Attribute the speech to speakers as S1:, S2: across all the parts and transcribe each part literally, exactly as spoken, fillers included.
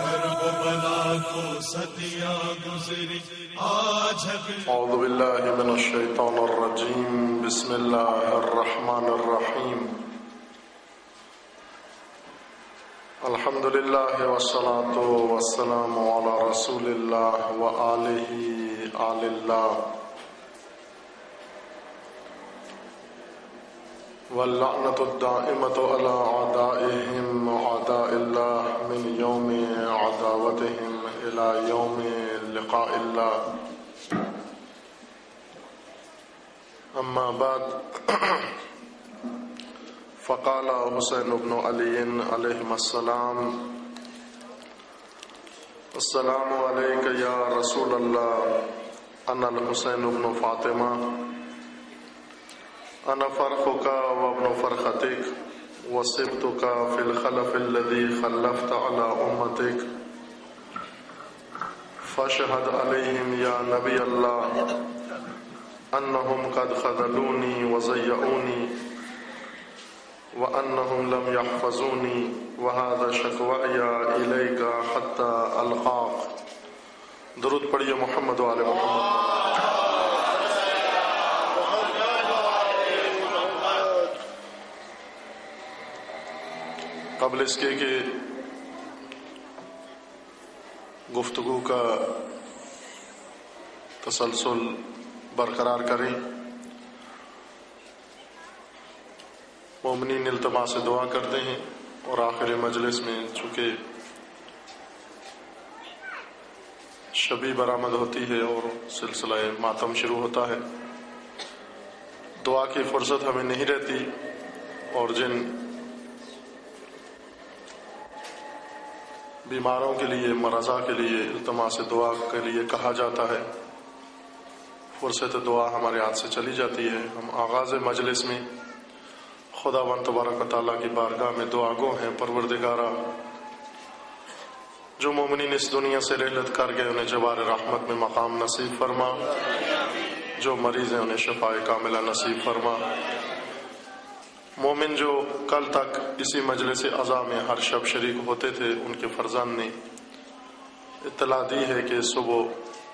S1: اعوذ باللہ من الشیطان الرجیم بسم اللہ الرحمن الرحیم الحمد للہ والصلاة والسلام علی رسول اللہ وآلہ آل اللہ واللعنۃ الدائمۃ علی اعدائہم اعداء اللہ من یوم عداوتہم الی یوم لقاء اللہ اما بعد فقال حسین بن علی علیہ السلام السلام علیک یا رسول اللہ انا الحسین بن فاطمہ انا فرخک وابن فرختک وصبتک فی الخلف الذی خلفت علی امتک فاشہد علیہم یا نبی اللہ انہم قد خذلونی وضیعونی وانہم لم یحفظونی وہذا شکوائی الیک حتی القاک۔ درود پڑھیے محمد و آل محمد۔ قبل اس کے کہ گفتگو کا تسلسل برقرار کریں، مومنین التماس سے دعا کرتے ہیں اور آخر مجلس میں چونکہ شبی برآمد ہوتی ہے اور سلسلہ ماتم شروع ہوتا ہے، دعا کی فرصت ہمیں نہیں رہتی، اور جن بیماروں کے لیے، مرضا کے لیے التماس دعا کے لیے کہا جاتا ہے، فرصت دعا ہمارے ہاتھ سے چلی جاتی ہے۔ ہم آغاز مجلس میں خداوند تبارک و تعالیٰ کی بارگاہ میں دعا گو ہیں، پروردگارا جو مومنین اس دنیا سے رحلت کر گئے انہیں جوار رحمت میں مقام نصیب فرما، جو مریض ہیں انہیں شفائے کاملہ نصیب فرما۔ مومن جو کل تک اسی مجلس عزا میں ہر شب شریک ہوتے تھے، ان کے فرزند نے اطلاع دی ہے کہ صبح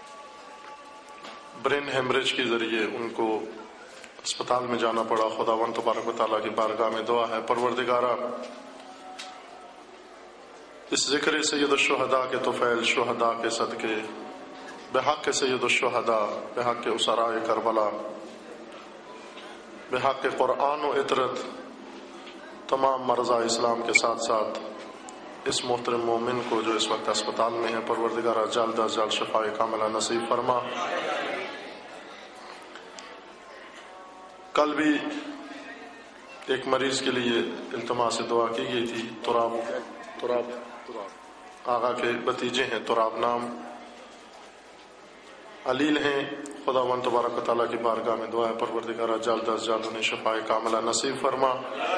S1: برین ہیمریج کے ذریعے ان کو اسپتال میں جانا پڑا۔ خداوند تبارک و تعالیٰ کی بارگاہ میں دعا ہے، پروردگارا اس ذکر سید الشہداء کے طفیل شہداء کے صدقے، بحق سید الشہداء، بحق اسراء کربلا، بحق قرآن و عطرت تمام مرضى اسلام کے ساتھ ساتھ اس محترم مومن کو جو اس وقت اسپتال میں ہے، پروردگارہ جلد از جلد شفائے کاملہ نصیب فرما۔ کل بھی ایک مریض کے لیے التماس سے دعا کی گئی تھی، تراب تراب آغا کے بھتیجے ہیں، تراب نام علیل ہیں۔ خداوند تبارک و تعالیٰ کی بارگاہ میں دعا ہے، پروردگارہ جلد از جلد انہیں شفائے کاملہ نصیب فرما۔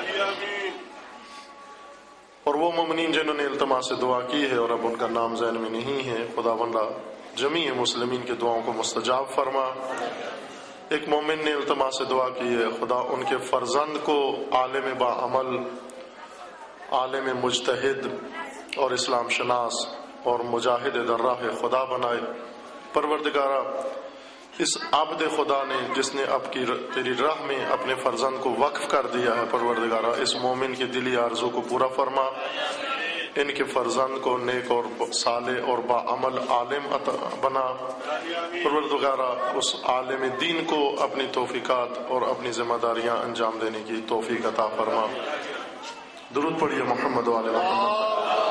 S1: اور وہ مومنین جنہوں نے التماس سے دعا کی ہے اور اب ان کا نام ذہن میں نہیں ہے، خداوند جمیع مسلمین کی دعاؤں کو مستجاب فرما۔ ایک مومن نے التماس سے دعا کی ہے، خدا ان کے فرزند کو عالم با عمل، عالم مجتہد اور اسلام شناس اور مجاہد در راہ خدا بنائے۔ پروردگارہ اس عبد خدا نے جس نے اب کی تیری راہ میں اپنے فرزند کو وقف کر دیا ہے، پروردگارہ اس مومن کی دلی آرزو کو پورا فرما، ان کے فرزند کو نیک اور صالح اور باعمل عالم عطا بنا۔ پروردگارہ اس عالم دین کو اپنی توفیقات اور اپنی ذمہ داریاں انجام دینے کی توفیق عطا فرما۔ درود پڑھیے محمد و آل محمد۔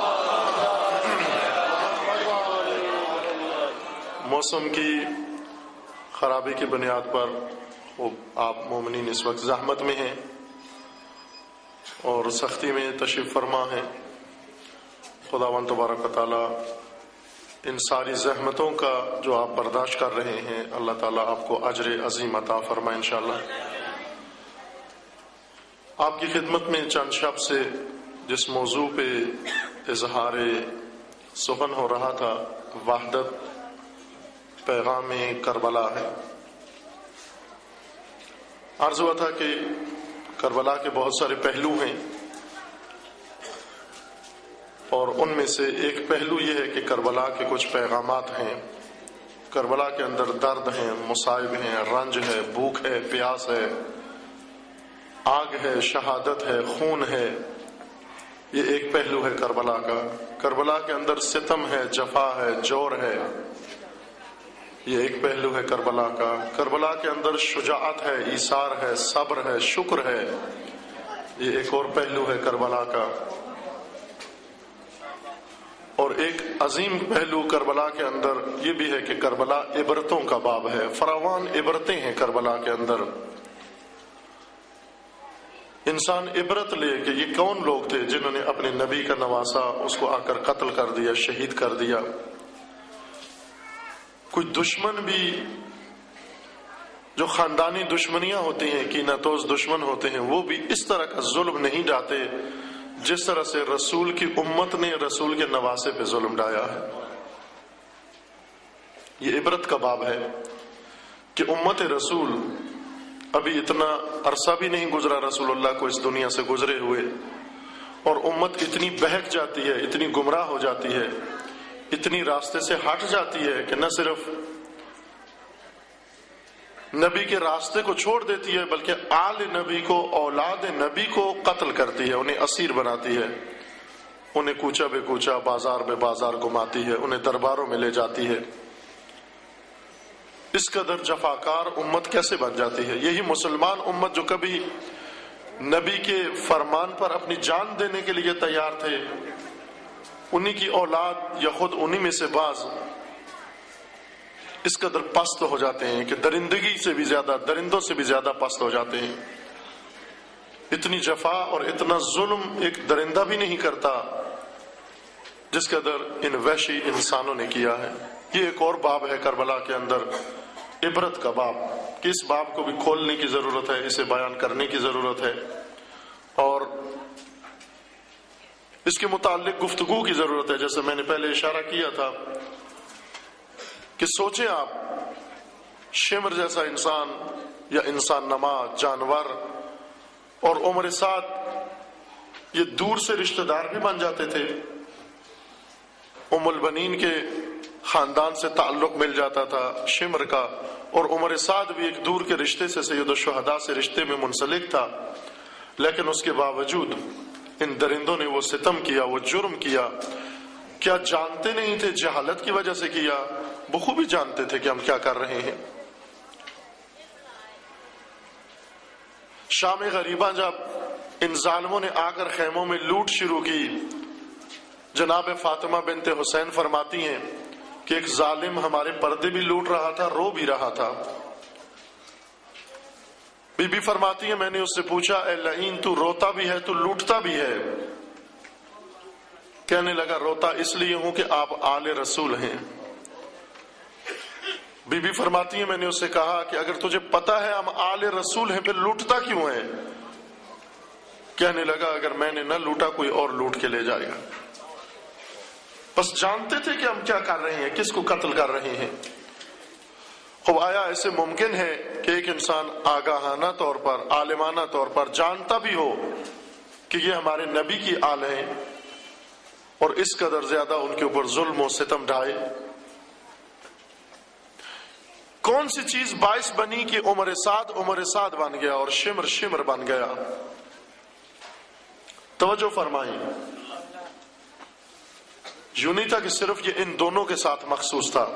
S1: موسم کی خرابی کی بنیاد پر وہ آپ مومنین اس وقت زحمت میں ہیں اور سختی میں تشریف فرما ہیں۔ خداوند تبارک و تعالیٰ ان ساری زحمتوں کا جو آپ برداشت کر رہے ہیں، اللہ تعالیٰ آپ کو اجر عظیم عطا فرمائے انشاءاللہ۔ آپ کی خدمت میں چند شب سے جس موضوع پہ اظہار سخن ہو رہا تھا، وحدت پیغام کربلا ہے۔ عرض ہوا تھا کہ کربلا کے بہت سارے پہلو ہیں، اور ان میں سے ایک پہلو یہ ہے کہ کربلا کے کچھ پیغامات ہیں. کربلا کے اندر درد ہیں، مصائب ہیں، رنج ہے، بھوک ہے، پیاس ہے، آگ ہے، شہادت ہے، خون ہے. یہ ایک پہلو ہے کربلا کا. کربلا کے اندر ستم ہے، جفا ہے، جور ہے. یہ ایک پہلو ہے کربلا کا. کربلا کے اندر شجاعت ہے، ایثار ہے، صبر ہے، شکر ہے. یہ ایک اور پہلو ہے کربلا کا. اور ایک عظیم پہلو کربلا کے اندر یہ بھی ہے کہ کربلا عبرتوں کا باب ہے. فراوان عبرتیں ہیں کربلا کے اندر. انسان عبرت لے کہ یہ کون لوگ تھے جنہوں نے اپنے نبی کا نواسا، اس کو آ کر قتل کر دیا، شہید کر دیا. کوئی دشمن بھی جو خاندانی دشمنیاں ہوتی ہیں، کینہ توز دشمن ہوتے ہیں، وہ بھی اس طرح کا ظلم نہیں ڈھاتے جس طرح سے رسول کی امت نے رسول کے نواسے پہ ظلم ڈھایا ہے. یہ عبرت کا باب ہے کہ امت رسول ابھی اتنا عرصہ بھی نہیں گزرا رسول اللہ کو اس دنیا سے گزرے ہوئے، اور امت اتنی بہک جاتی ہے، اتنی گمراہ ہو جاتی ہے، اتنی راستے سے ہٹ جاتی ہے کہ نہ صرف نبی کے راستے کو چھوڑ دیتی ہے بلکہ آل نبی کو، اولاد نبی کو قتل کرتی ہے، انہیں اسیر بناتی ہے، انہیں کوچہ بے کوچہ، بازار بے بازار گھماتی ہے، انہیں درباروں میں لے جاتی ہے. اس قدر جفاکار امت کیسے بن جاتی ہے؟ یہی مسلمان امت جو کبھی نبی کے فرمان پر اپنی جان دینے کے لیے تیار تھے، انہی کی اولاد یا خود انہی میں سے بعض اس قدر پست ہو جاتے ہیں کہ درندگی سے بھی زیادہ، درندوں سے بھی زیادہ پست ہو جاتے ہیں. اتنی جفا اور اتنا ظلم ایک درندہ بھی نہیں کرتا جس قدر ان وحشی انسانوں نے کیا ہے. یہ ایک اور باب ہے کربلا کے اندر، عبرت کا باب، کہ اس باب کو بھی کھولنے کی ضرورت ہے، اسے بیان کرنے کی ضرورت ہے، اور اس کے متعلق گفتگو کی ضرورت ہے. جیسے میں نے پہلے اشارہ کیا تھا کہ سوچیں آپ، شمر جیسا انسان یا انسان نما جانور اور عمر سعد یہ دور سے رشتہ دار بھی بن جاتے تھے. ام البنین کے خاندان سے تعلق مل جاتا تھا شمر کا، اور عمر سعد بھی ایک دور کے رشتے سے، سید الشہداء سے رشتے میں منسلک تھا. لیکن اس کے باوجود ان درندوں نے وہ ستم کیا، وہ جرم کیا. کیا جانتے نہیں تھے؟ جہالت کی وجہ سے کیا؟ بخوبی جانتے تھے کہ ہم کیا کر رہے ہیں. شام غریبہ جب ان ظالموں نے آ کر خیموں میں لوٹ شروع کی، جناب فاطمہ بنت حسین فرماتی ہیں کہ ایک ظالم ہمارے پردے بھی لوٹ رہا تھا، رو بھی رہا تھا. بی بی فرماتی ہے میں نے اس سے پوچھا اے لعین تو روتا بھی ہے تو لوٹتا بھی ہے؟ کہنے لگا روتا اس لیے ہوں کہ آپ آل رسول ہیں. بی بی فرماتی ہے میں نے اس سے کہا کہ اگر تجھے پتا ہے ہم آل رسول ہیں پھر لوٹتا کیوں ہے؟ کہنے لگا اگر میں نے نہ لوٹا کوئی اور لوٹ کے لے جائے گا. بس جانتے تھے کہ ہم کیا کر رہے ہیں، کس کو قتل کر رہے ہیں. اب آیا ایسے ممکن ہے کہ ایک انسان آگاہانہ طور پر، عالمانہ طور پر جانتا بھی ہو کہ یہ ہمارے نبی کی آل ہیں اور اس قدر زیادہ ان کے اوپر ظلم و ستم ڈھائے؟ کون سی چیز باعث بنی کہ عمر سعد عمر سعد بن گیا اور شمر شمر بن گیا؟ توجہ فرمائیں. یوں نہیں تھا کہ صرف یہ ان دونوں کے ساتھ مخصوص تھا،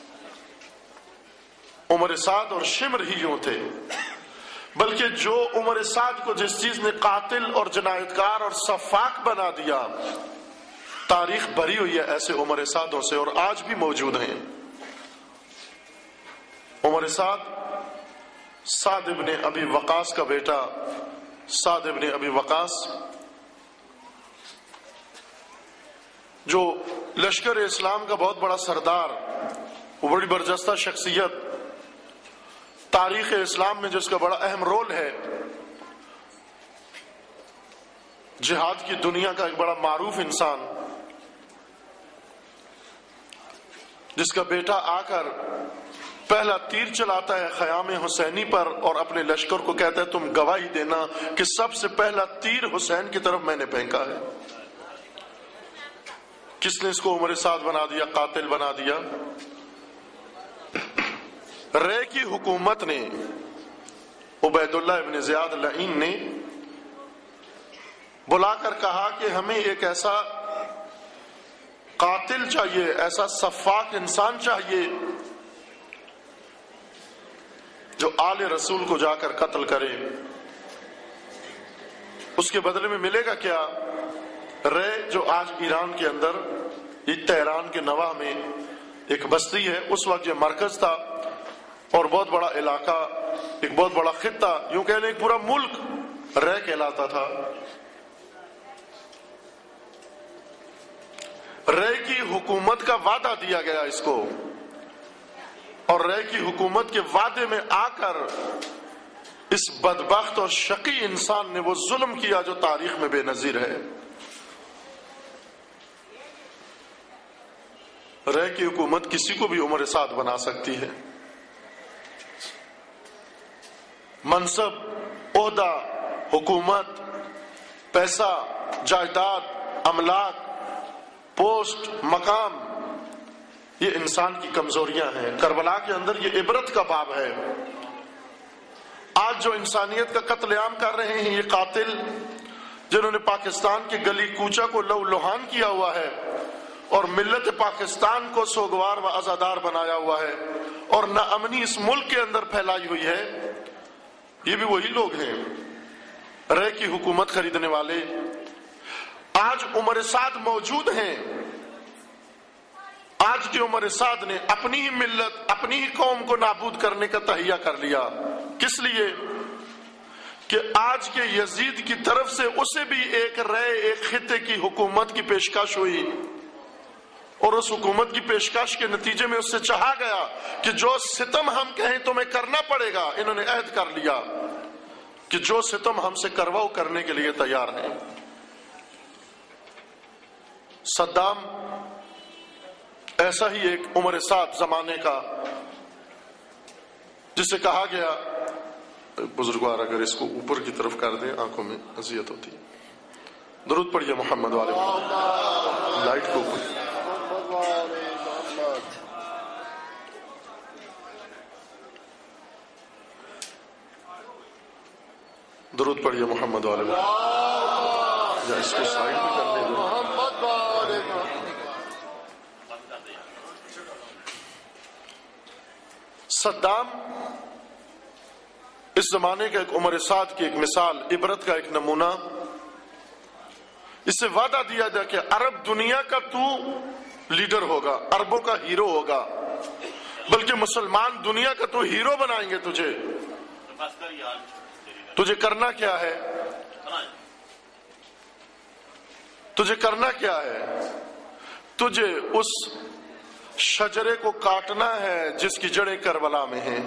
S1: عمر سعد اور شمر ہی یوں تھے، بلکہ جو عمر سعد کو جس چیز نے قاتل اور جنایتکار اور سفاک بنا دیا، تاریخ بھری ہوئی ہے ایسے عمر سعدوں سے، اور آج بھی موجود ہیں. عمر سعد سعد ابن ابی وقاص کا بیٹا، سعد ابن ابی وقاص جو لشکر اسلام کا بہت بڑا سردار، وہ بڑی برجستہ شخصیت، تاریخ اسلام میں جس کا بڑا اہم رول ہے، جہاد کی دنیا کا ایک بڑا معروف انسان، جس کا بیٹا آ کر پہلا تیر چلاتا ہے خیام حسینی پر اور اپنے لشکر کو کہتا ہے تم گواہی دینا کہ سب سے پہلا تیر حسین کی طرف میں نے پھینکا ہے. کس نے اس کو عمر سعد بنا دیا، قاتل بنا دیا؟ رے کی حکومت نے، عبید اللہ ابن زیاد لعین نے بلا کر کہا کہ ہمیں ایک ایسا قاتل چاہیے، ایسا سفاک انسان چاہیے جو آل رسول کو جا کر قتل کرے۔ اس کے بدلے میں ملے گا کیا؟ رے جو آج ایران کے اندر تہران کے نواح میں ایک بستی ہے، اس وقت یہ مرکز تھا اور بہت بڑا علاقہ، ایک بہت بڑا خطہ، یوں کہہ لیں ایک پورا ملک رے کہلاتا تھا۔ رے کی حکومت کا وعدہ دیا گیا اس کو، اور رے کی حکومت کے وعدے میں آ کر اس بدبخت اور شقی انسان نے وہ ظلم کیا جو تاریخ میں بے نظیر ہے۔ رے کی حکومت کسی کو بھی عمر سعد بنا سکتی ہے۔ منصب، عہدہ، حکومت، پیسہ، جائیداد، املاک، پوسٹ، مقام، یہ انسان کی کمزوریاں ہیں۔ کربلا کے اندر یہ عبرت کا باب ہے۔ آج جو انسانیت کا قتل عام کر رہے ہیں یہ قاتل، جنہوں نے پاکستان کے گلی کوچہ کو لو لوہان کیا ہوا ہے اور ملت پاکستان کو سوگوار و عزادار بنایا ہوا ہے اور ناامنی اس ملک کے اندر پھیلائی ہوئی ہے، یہ بھی وہی لوگ ہیں، رے کی حکومت خریدنے والے۔ آج عمر سعد موجود ہیں، آج کی عمر سعد نے اپنی ہی ملت، اپنی ہی قوم کو نابود کرنے کا تہیہ کر لیا۔ کس لیے؟ کہ آج کے یزید کی طرف سے اسے بھی ایک رے، ایک خطے کی حکومت کی پیشکش ہوئی، اور اس حکومت کی پیشکش کے نتیجے میں اس سے چاہا گیا کہ جو ستم ہم کہیں تمہیں کرنا پڑے گا۔ انہوں نے عہد کر لیا کہ جو ستم ہم سے کرواؤ کرنے کے لیے تیار ہیں۔ صدام ایسا ہی ایک عمر سعد زمانے کا، جسے کہا گیا، بزرگوار اگر اس کو اوپر کی طرف کر دیں آنکھوں میں اذیت ہوتی ہے۔ درود پڑھیے محمد والے محمد۔ لائٹ کو اوپر۔ درود پڑھیے محمد والے محمد۔ یا اس کو سائڈ بھی کر دیں۔ صدام اس زمانے کا ایک عمر سعد کی ایک مثال، عبرت کا ایک نمونہ۔ اس سے وعدہ دیا گیا کہ عرب دنیا کا تو لیڈر ہوگا، عربوں کا ہیرو ہوگا، بلکہ مسلمان دنیا کا تو ہیرو بنائیں گے تجھے۔ تجھے کرنا کیا ہے؟ تجھے کرنا کیا ہے؟ تجھے اس شجرے کو کاٹنا ہے جس کی جڑیں کربلا میں ہیں۔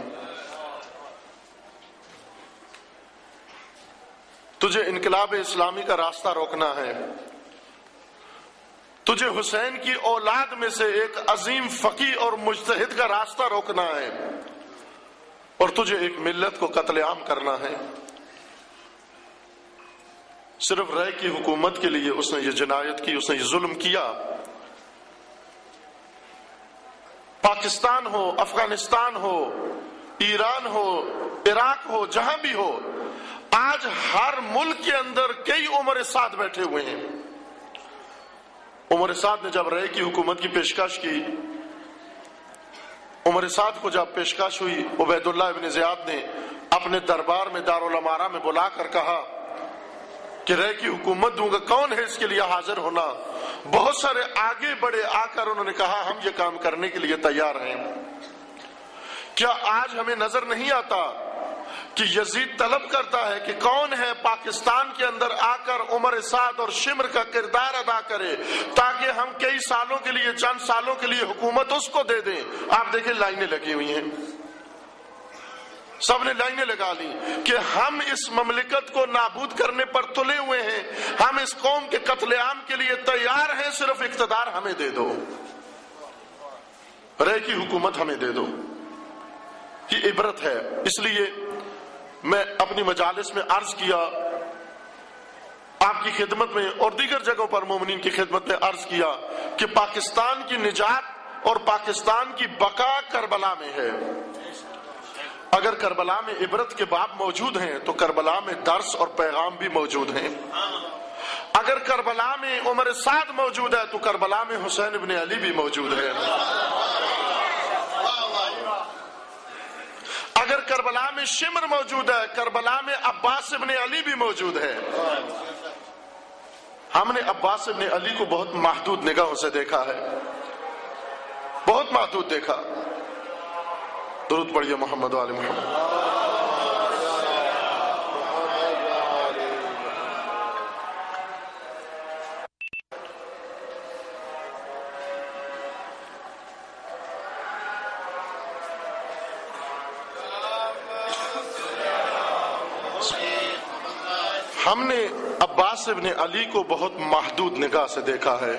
S1: تجھے انقلاب اسلامی کا راستہ روکنا ہے۔ تجھے حسین کی اولاد میں سے ایک عظیم فقیہ اور مجتہد کا راستہ روکنا ہے، اور تجھے ایک ملت کو قتل عام کرنا ہے۔ صرف رے کی حکومت کے لیے اس نے یہ جنایت کی، اس نے یہ ظلم کیا۔ پاکستان ہو، افغانستان ہو، ایران ہو، عراق ہو، جہاں بھی ہو، آج ہر ملک کے اندر کئی عمر سعد بیٹھے ہوئے ہیں۔ عمر سعد نے جب رے کی حکومت کی پیشکش کی، عمر سعد کو جب پیشکش ہوئی، عبید اللہ ابن زیاد نے اپنے دربار میں دارالامارہ میں بلا کر کہا کہ رے کی حکومت دوں گا، کون ہے اس کے لیے حاضر ہونا؟ بہت سارے آگے بڑے آ کر انہوں نے کہا ہم یہ کام کرنے کے لیے تیار ہیں۔ کیا آج ہمیں نظر نہیں آتا کہ یزید طلب کرتا ہے کہ کون ہے پاکستان کے اندر آ کر عمر سعد اور شمر کا کردار ادا کرے، تاکہ ہم کئی سالوں کے لیے، چند سالوں کے لیے حکومت اس کو دے دیں؟ آپ دیکھیں لائنیں لگی ہوئی ہیں، سب نے لائنیں لگا لی کہ ہم اس مملکت کو نابود کرنے پر تلے ہوئے ہیں، ہم اس قوم کے قتل عام کے لیے تیار ہیں، صرف اقتدار ہمیں دے دو، رے کی حکومت ہمیں دے دو۔ یہ عبرت ہے۔ اس لیے میں اپنی مجالس میں عرض کیا، آپ کی خدمت میں اور دیگر جگہوں پر مومنین کی خدمت میں عرض کیا کہ پاکستان کی نجات اور پاکستان کی بقا کربلا میں ہے۔ اگر کربلا میں عبرت کے باب موجود ہیں تو کربلا میں درس اور پیغام بھی موجود ہیں۔ اگر کربلا میں عمر سعد موجود ہے تو کربلا میں حسین ابن علی بھی موجود ہے۔ اگر کربلا میں شمر موجود ہے، کربلا میں عباس ابن علی بھی موجود ہے۔ ہم نے عباس ابن علی کو بہت محدود نگاہوں سے دیکھا ہے، بہت محدود دیکھا۔ درود پڑھیے محمد و آل محمد۔ ہم نے عباس ابن علی کو بہت محدود نگاہ سے دیکھا ہے،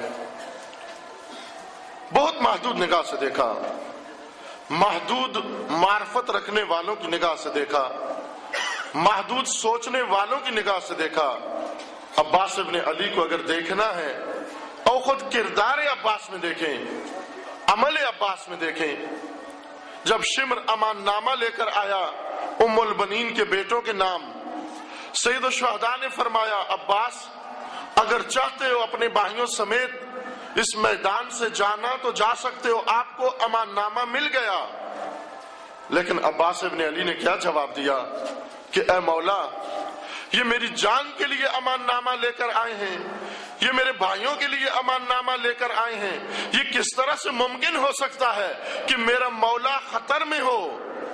S1: بہت محدود نگاہ سے دیکھا، محدود معرفت رکھنے والوں کی نگاہ سے دیکھا، محدود سوچنے والوں کی نگاہ سے دیکھا۔ عباس ابن علی کو اگر دیکھنا ہے اور خود کردار عباس میں دیکھیں، عمل عباس میں دیکھیں۔ جب شمر امان نامہ لے کر آیا ام البنین کے بیٹوں کے نام، سید الشہداء نے فرمایا عباس اگر چاہتے ہو اپنے بھائیوں سمیت اس میدان سے جانا تو جا سکتے ہو، آپ کو امان نامہ مل گیا۔ لیکن عباس ابن علی نے کیا جواب دیا کہ اے مولا، یہ میری جان کے لیے امان نامہ لے کر آئے ہیں، یہ میرے بھائیوں کے لیے امان نامہ لے کر آئے ہیں، یہ کس طرح سے ممکن ہو سکتا ہے کہ میرا مولا خطر میں ہو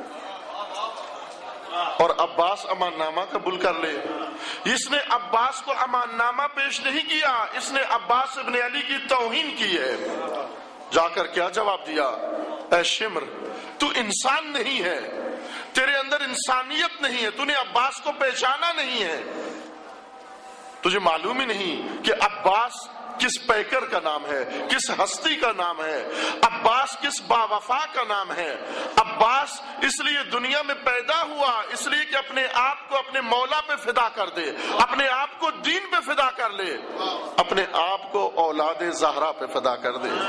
S1: اور عباس امان نامہ قبول کر لے؟ اس نے عباس کو امان نامہ پیش نہیں کیا، اس نے عباس ابن علی کی توہین کی ہے۔ جا کر کیا جواب دیا؟ اے شمر، تو انسان نہیں ہے، تیرے اندر انسانیت نہیں ہے، تو نے عباس کو پہچانا نہیں ہے، تجھے معلوم ہی نہیں کہ عباس کس پیکر کا نام ہے، کس ہستی کا نام ہے، عباس کس باوفا کا نام ہے۔ عباس اس لیے دنیا میں پیدا ہوا اس لیے کہ اپنے آپ کو اپنے مولا پہ فدا کر دے، اپنے آپ کو دین پہ فدا کر لے، اپنے آپ کو اولاد زہرا پہ فدا کر دے۔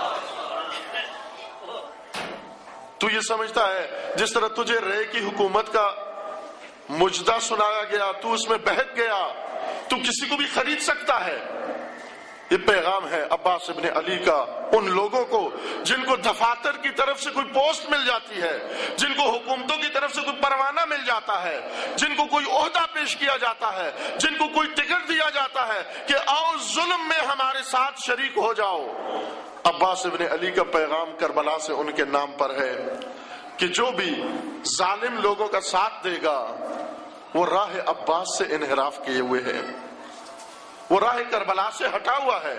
S1: تو یہ سمجھتا ہے جس طرح تجھے رے کی حکومت کا مجدہ سنایا گیا تو اس میں بہک گیا، تو کسی کو بھی خرید سکتا ہے؟ یہ پیغام ہے عباس ابن علی کا ان لوگوں کو جن کو دفاتر کی طرف سے کوئی پوسٹ مل جاتی ہے، جن کو حکومتوں کی طرف سے کوئی پروانہ مل جاتا ہے، جن کو کوئی عہدہ پیش کیا جاتا ہے، جن کو کوئی ٹکٹ دیا جاتا ہے کہ آؤ ظلم میں ہمارے ساتھ شریک ہو جاؤ۔ عباس ابن علی کا پیغام کربلا سے ان کے نام پر ہے کہ جو بھی ظالم لوگوں کا ساتھ دے گا وہ راہ عباس سے انحراف کیے ہوئے ہے، وہ راہ کربلا سے ہٹا ہوا ہے۔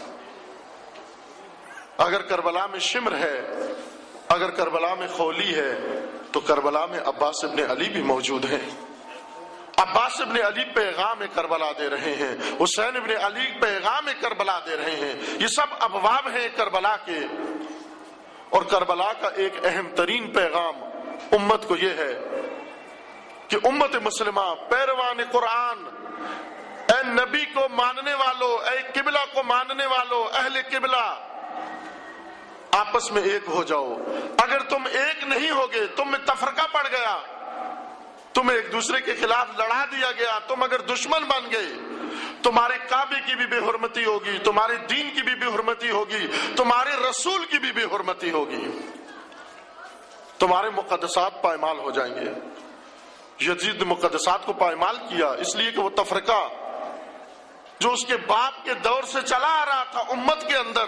S1: اگر کربلا میں شمر ہے، اگر کربلا میں خولی ہے تو کربلا میں عباس ابن علی بھی موجود ہیں۔ عباس ابن علی پیغام کربلا دے رہے ہیں، حسین ابن علی پیغام کربلا دے رہے ہیں۔ یہ سب ابواب ہیں کربلا کے، اور کربلا کا ایک اہم ترین پیغام امت کو یہ ہے کہ امت مسلمہ، پیروان قرآن، اے نبی کو ماننے والوں، اے قبلہ کو ماننے والوں، اہل قبلہ، آپس میں ایک ہو جاؤ۔ اگر تم ایک نہیں ہوگے، تم میں تفرقہ پڑ گیا، تمہیں ایک دوسرے کے خلاف لڑا دیا گیا، تم اگر دشمن بن گئے، تمہارے کعبے کی بھی بے حرمتی ہوگی، تمہارے دین کی بھی بے حرمتی ہوگی، تمہارے رسول کی بھی بے حرمتی ہوگی، تمہارے مقدسات پائمال ہو جائیں گے۔ یزید نے مقدسات کو پائمال کیا اس لیے کہ وہ تفرقہ جو اس کے باپ کے دور سے چلا آ رہا تھا امت کے اندر،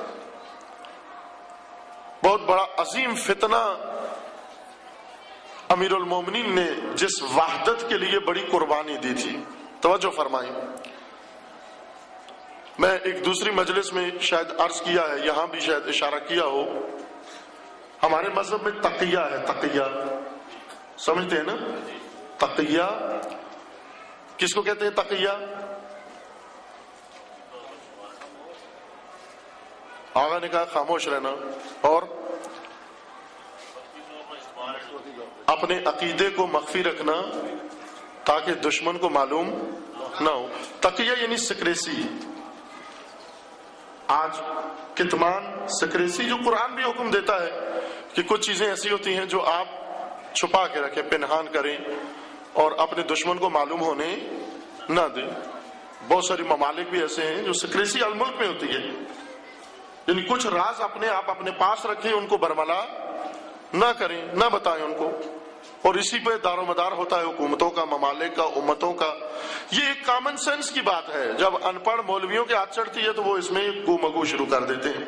S1: بہت بڑا عظیم فتنہ، امیر المومنین نے جس وحدت کے لیے بڑی قربانی دی تھی، توجہ فرمائیں۔ میں ایک دوسری مجلس میں شاید عرض کیا ہے، یہاں بھی شاید اشارہ کیا ہو، ہمارے مذہب میں تقیہ ہے، تقیہ سمجھتے ہیں نا؟ تقیہ کس کو کہتے ہیں؟ تقیہ آغا نے کہا خاموش رہنا اور اپنے عقیدے کو مخفی رکھنا تاکہ دشمن کو معلوم نہ ہو۔ تقیہ یعنی سکریسی، آج کتمان سکریسی، جو قرآن بھی حکم دیتا ہے کہ کچھ چیزیں ایسی ہوتی ہیں جو آپ چھپا کے رکھیں، پنہان کریں اور اپنے دشمن کو معلوم ہونے نہ دیں. بہت ساری ممالک بھی ایسے ہیں جو سکریسی الملک میں ہوتی ہے، یعنی کچھ راز اپنے آپ اپنے پاس رکھیں، ان کو برملا نہ کریں، نہ بتائیں ان کو، اور اسی پہ دار و مدار ہوتا ہے حکومتوں کا، ممالک کا، امتوں کا. یہ ایک کامن سینس کی بات ہے. جب ان پڑھ مولویوں کے ہاتھ چڑھتی ہے تو وہ اس میں گو مگو شروع کر دیتے ہیں،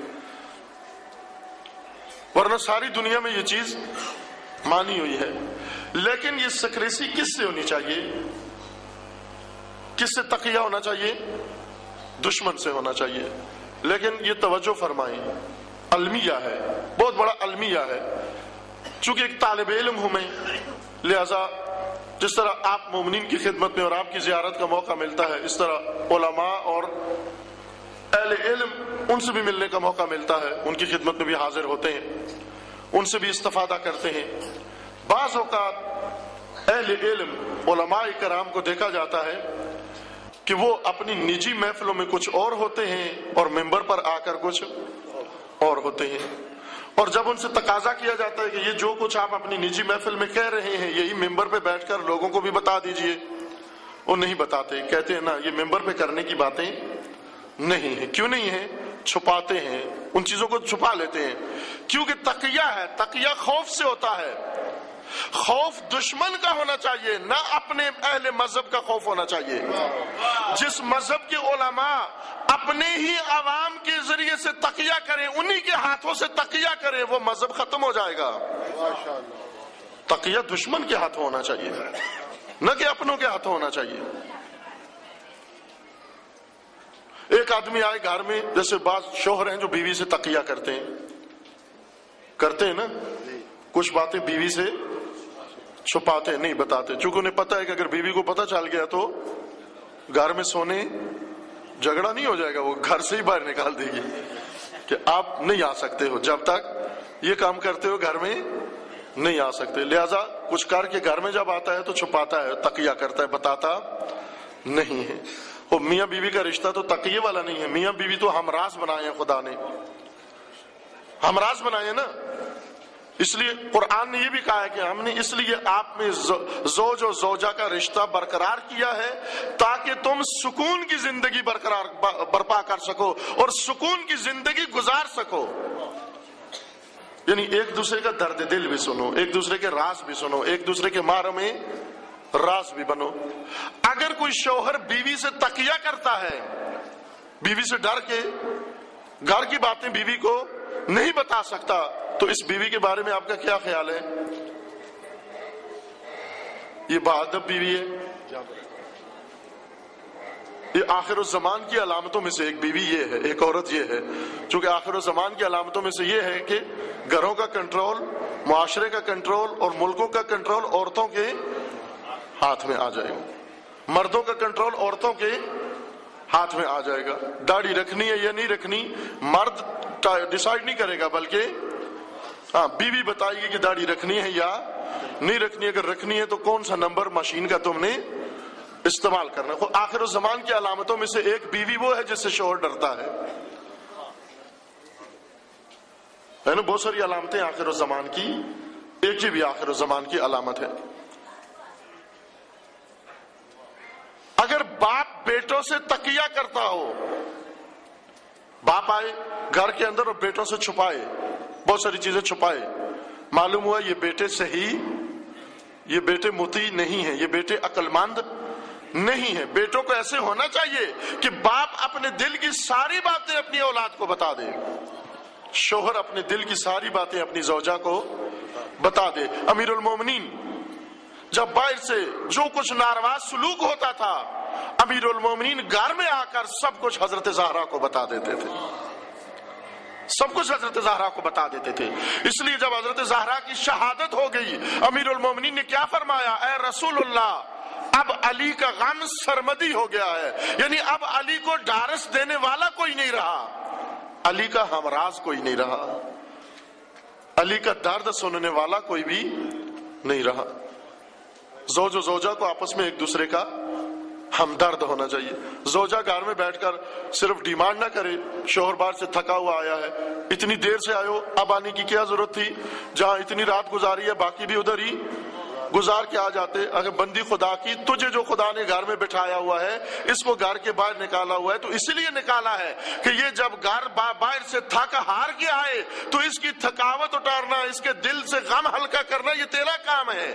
S1: ورنہ ساری دنیا میں یہ چیز مانی ہوئی ہے. لیکن یہ سکریسی کس سے ہونی چاہیے؟ کس سے تقیہ ہونا چاہیے؟ دشمن سے ہونا چاہیے. لیکن یہ توجہ فرمائیں، المیہ ہے، بہت بڑا المیہ ہے. چونکہ ایک طالب علم ہوں میں، لہذا جس طرح آپ مومنین کی خدمت میں اور آپ کی زیارت کا موقع ملتا ہے، اس طرح علماء اور اہل علم ان سے بھی ملنے کا موقع ملتا ہے، ان کی خدمت میں بھی حاضر ہوتے ہیں، ان سے بھی استفادہ کرتے ہیں. بعض اوقات اہل علم علماء کرام کو دیکھا جاتا ہے کہ وہ اپنی نجی محفلوں میں کچھ اور ہوتے ہیں اور ممبر پر آ کر کچھ اور ہوتے ہیں. اور جب ان سے تقاضا کیا جاتا ہے کہ یہ جو کچھ آپ اپنی نجی محفل میں کہہ رہے ہیں یہی ممبر پہ بیٹھ کر لوگوں کو بھی بتا دیجئے، وہ نہیں بتاتے. کہتے ہیں نا یہ ممبر پہ کرنے کی باتیں نہیں ہیں. کیوں نہیں ہیں؟ چھپاتے ہیں، ان چیزوں کو چھپا لیتے ہیں. کیونکہ تقیہ ہے، تقیہ خوف سے ہوتا ہے. خوف دشمن کا ہونا چاہیے، نہ اپنے اہل مذہب کا خوف ہونا چاہیے. جس مذہب کے علماء اپنے ہی عوام کے ذریعے سے تقیہ کریں، انہی کے ہاتھوں سے تقیہ کریں، وہ مذہب ختم ہو جائے گا. تقیہ دشمن کے ہاتھوں ہونا چاہیے، نہ کہ اپنوں کے ہاتھوں ہونا چاہیے. ایک آدمی آئے گھر میں، جیسے بعض شوہر ہیں جو بیوی سے تقیہ کرتے ہیں کرتے ہیں نا، کچھ باتیں بیوی سے چھپاتے ہیں، نہیں بتاتے، چونکہ انہیں پتہ ہے کہ اگر بیوی کو پتہ چل گیا تو گھر میں سونے جھگڑا نہیں ہو جائے گا، وہ گھر سے ہی باہر نکال دے گی کہ آپ نہیں آ سکتے ہو، جب تک یہ کام کرتے ہو گھر میں نہیں آ سکتے. لہذا کچھ کر کے گھر میں جب آتا ہے تو چھپاتا ہے، تقیہ کرتا ہے، بتاتا نہیں ہے. وہ میاں بیوی کا رشتہ تو تقیہ والا نہیں ہے. میاں بیوی تو ہمراز بنائے ہیں، خدا نے ہمراز بنائے ہیں نا. اس لیے قرآن نے یہ بھی کہا ہے کہ ہم نے اس لیے آپ میں زوج و زوجہ کا رشتہ برقرار کیا ہے تاکہ تم سکون کی زندگی برقرار برپا کر سکو اور سکون کی زندگی گزار سکو. یعنی ایک دوسرے کا درد دل بھی سنو، ایک دوسرے کے راز بھی سنو، ایک دوسرے کے مارے میں راز بھی بنو. اگر کوئی شوہر بیوی سے تقیہ کرتا ہے، بیوی سے ڈر کے گھر کی باتیں بیوی کو نہیں بتا سکتا، تو اس بیوی کے بارے میں آپ کا کیا خیال ہے؟ یہ باادب بیوی ہے. یہ آخر الزمان کی علامتوں میں سے ایک بیوی یہ ہے، ایک عورت یہ ہے. چونکہ آخر الزمان کی علامتوں میں سے یہ ہے کہ گھروں کا کنٹرول، معاشرے کا کنٹرول اور ملکوں کا کنٹرول عورتوں کے ہاتھ میں آ جائے گا. مردوں کا کنٹرول عورتوں کے ہاتھ میں آ جائے گا. داڑھی رکھنی ہے یا نہیں رکھنی مرد ڈیسائیڈ نہیں کرے گا، بلکہ ہاں بیوی بتائے گی کہ داڑھی رکھنی ہے یا نہیں رکھنی. اگر رکھنی ہے تو کون سا نمبر مشین کا تم نے استعمال کرنا. آخر الزمان کی علامتوں میں سے ایک بیوی وہ ہے جس سے شوہر ڈرتا ہے. ہے نا بہت ساری علامتیں آخر الزمان کی، ایک ہی بھی آخر الزمان کی علامت ہے. اگر باپ بیٹوں سے تقیہ کرتا ہو، باپ آئے گھر کے اندر اور بیٹوں سے چھپائے، بہت ساری چیزیں چھپائے، معلوم ہوا یہ بیٹے صحیح، یہ بیٹے مطیع نہیں ہیں، یہ بیٹے عقل مند نہیں ہیں. بیٹوں کو ایسے ہونا چاہیے کہ باپ اپنے دل کی ساری باتیں اپنی اولاد کو بتا دے، شوہر اپنے دل کی ساری باتیں اپنی زوجہ کو بتا دے. امیر المومنین جب باہر سے جو کچھ ناروا سلوک ہوتا تھا، امیر المومنین گھر میں آ کر سب کچھ حضرت زہرا کو بتا دیتے تھے، سب کچھ حضرت زہرا کو بتا دیتے تھے. اس لیے جب حضرت زہرا کی شہادت ہو گئی، امیر المومنین نے کیا فرمایا؟ اے رسول اللہ، اب علی کا غم سرمدی ہو گیا ہے، یعنی اب علی کو ڈھارس دینے والا کوئی نہیں رہا، علی کا ہمراز کوئی نہیں رہا، علی کا درد سننے والا کوئی بھی نہیں رہا. زوج و زوجہ کو آپس میں ایک دوسرے کا ہمدرد ہونا چاہیے. زوجہ گھر میں بیٹھ کر صرف ڈیمانڈ نہ کرے, شوہر باہر سے تھکا ہوا آیا ہے, اتنی دیر سے آئے ہو, اب آنے کی کیا ضرورت تھی, جہاں اتنی رات گزاری ہے باقی بھی ادھر ہی گزار کے آ جاتے. اگر بندی خدا کی, تجھے جو خدا نے گھر میں بٹھایا ہوا ہے, اس کو گھر کے باہر نکالا ہوا ہے, تو اسی لیے نکالا ہے کہ یہ جب گھر باہر سے تھک ہار کے آئے تو اس کی تھکاوٹ اتارنا, اس کے دل سے غم ہلکا کرنا, یہ تیرا کام ہے.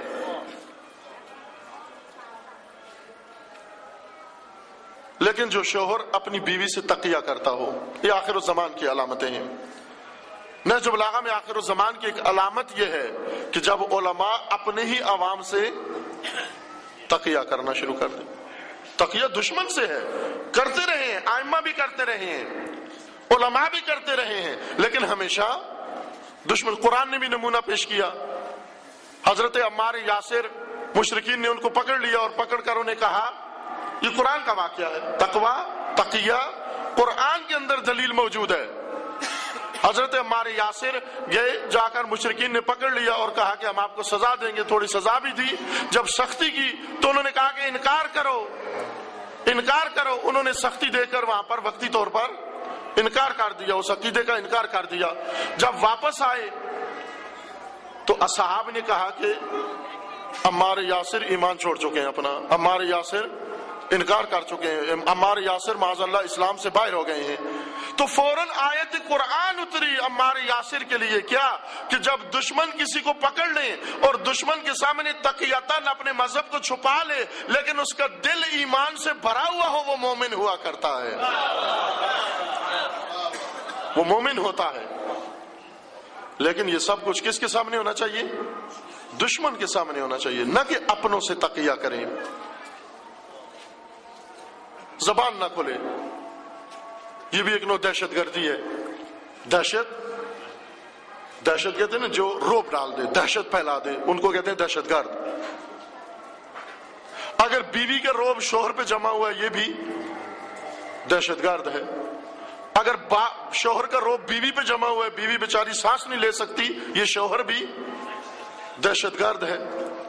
S1: لیکن جو شوہر اپنی بیوی سے تقیہ کرتا ہو, یہ آخر الزمان کی علامتیں ہیں. نہج البلاغہ میں آخر الزمان کی ایک علامت یہ ہے کہ جب علماء اپنے ہی عوام سے تقیہ کرنا شروع کر دیں. تقیہ دشمن سے ہے, کرتے رہے ہیں, ائمہ بھی کرتے رہے ہیں, علماء بھی کرتے رہے ہیں, لیکن ہمیشہ دشمن. قرآن نے بھی نمونہ پیش کیا. حضرت عمار یاسر, مشرکین نے ان کو پکڑ لیا اور پکڑ کر انہیں کہا, یہ قرآن کا واقعہ ہے, تقوی تقیہ قرآن کے اندر دلیل موجود ہے. حضرت عمار یاسر گئے, جا کر مشرکین نے پکڑ لیا اور کہا کہ ہم آپ کو سزا دیں گے. تھوڑی سزا بھی دی. جب سختی کی تو انہوں نے کہا کہ انکار کرو, انکار کرو. انہوں نے سختی دے کر وہاں پر وقتی طور پر انکار کر دیا, اس عقیدے کا انکار کر دیا. جب واپس آئے تو اصحاب نے کہا کہ عمار یاسر ایمان چھوڑ چکے ہیں اپنا, عمار یاسر انکار کر چکے ہیں, عمار یاسر معاذ اللہ اسلام سے باہر ہو گئے ہیں. تو فوراً آیت قرآن اتری عمار یاسر کے لیے, کیا کہ جب دشمن کسی کو پکڑ لیں اور دشمن کے سامنے تقیتاً اپنے مذہب کو چھپا لے, لیکن اس کا دل ایمان سے بھرا ہوا ہو, وہ مومن ہوا کرتا ہے, وہ مومن ہوتا ہے. لیکن یہ سب کچھ کس کے سامنے ہونا چاہیے؟ دشمن کے سامنے ہونا چاہیے, نہ کہ اپنوں سے تقیہ کریں, زبان نہ کھلے. یہ بھی ایک نوع دہشت گردی ہے. دہشت دہشت کہتے ہیں نا, جو روب ڈال دے, دہشت پھیلا دے, ان کو کہتے ہیں دہشت گرد. اگر بیوی کا روب شوہر پہ جمع ہوا ہے, یہ بھی دہشت گرد ہے. اگر شوہر کا روب بیوی پہ جمع ہوا ہے, بیوی بیچاری سانس نہیں لے سکتی, یہ شوہر بھی دہشت گرد ہے.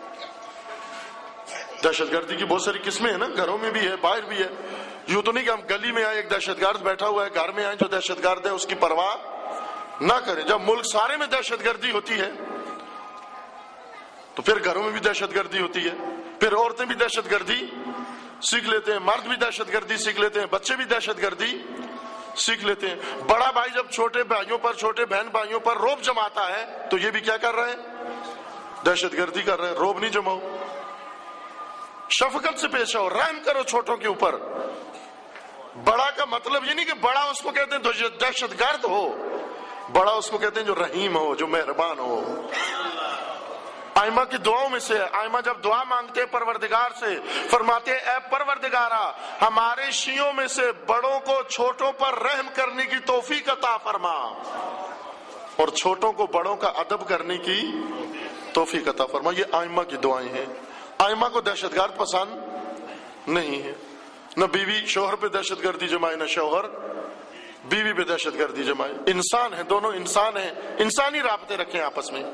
S1: دہشت گردی کی بہت ساری قسمیں ہیں نا, گھروں میں بھی ہے, باہر بھی ہے. یوں تو نہیں کہ ہم گلی میں آئے, ایک دہشت گرد بیٹھا ہوا ہے, گھر میں آئے جو دہشت گرد ہے اس کی پرواہ نہ کریں. جب ملک سارے میں دہشت گردی ہوتی ہے تو پھر گھروں میں بھی دہشت گردی ہوتی ہے. پھر عورتیں بھی دہشت گردی سیکھ لیتے ہیں, مرد بھی دہشت گردی سیکھ لیتے ہیں, بچے بھی دہشت گردی سیکھ لیتے ہیں. بڑا بھائی جب چھوٹے بھائیوں پر, چھوٹے بہن بھائیوں پر روب جماتا ہے تو یہ بھی کیا کر رہے ہیں؟ دہشت گردی کر رہے ہیں. روب نہیں جماؤ, شفقت سے پیش آؤ, رحم کرو چھوٹوں کے اوپر. بڑا کا مطلب یہ نہیں کہ بڑا اس کو کہتے ہیں دہشت گرد ہو, بڑا اس کو کہتے ہیں جو رحیم ہو, جو مہربان ہو. ائمہ کی دعاؤں میں سے ہے, ائمہ جب دعا مانگتے پروردگار سے, فرماتے اے پروردگارا ہمارے شیعوں میں سے بڑوں کو چھوٹوں پر رحم کرنے کی توفیق عطا فرما, اور چھوٹوں کو بڑوں کا ادب کرنے کی توفیق عطا فرما. یہ ائمہ کی دعائیں ہیں. ائمہ کو دہشت گرد پسند نہیں ہے. نہ بیوی شوہر پہ دہشت گردی جمائے, نہ شوہر بیوی پہ دہشت گردی جمائے. انسان ہیں, دونوں انسان ہیں, انسانی رابطے رکھیں آپس میں.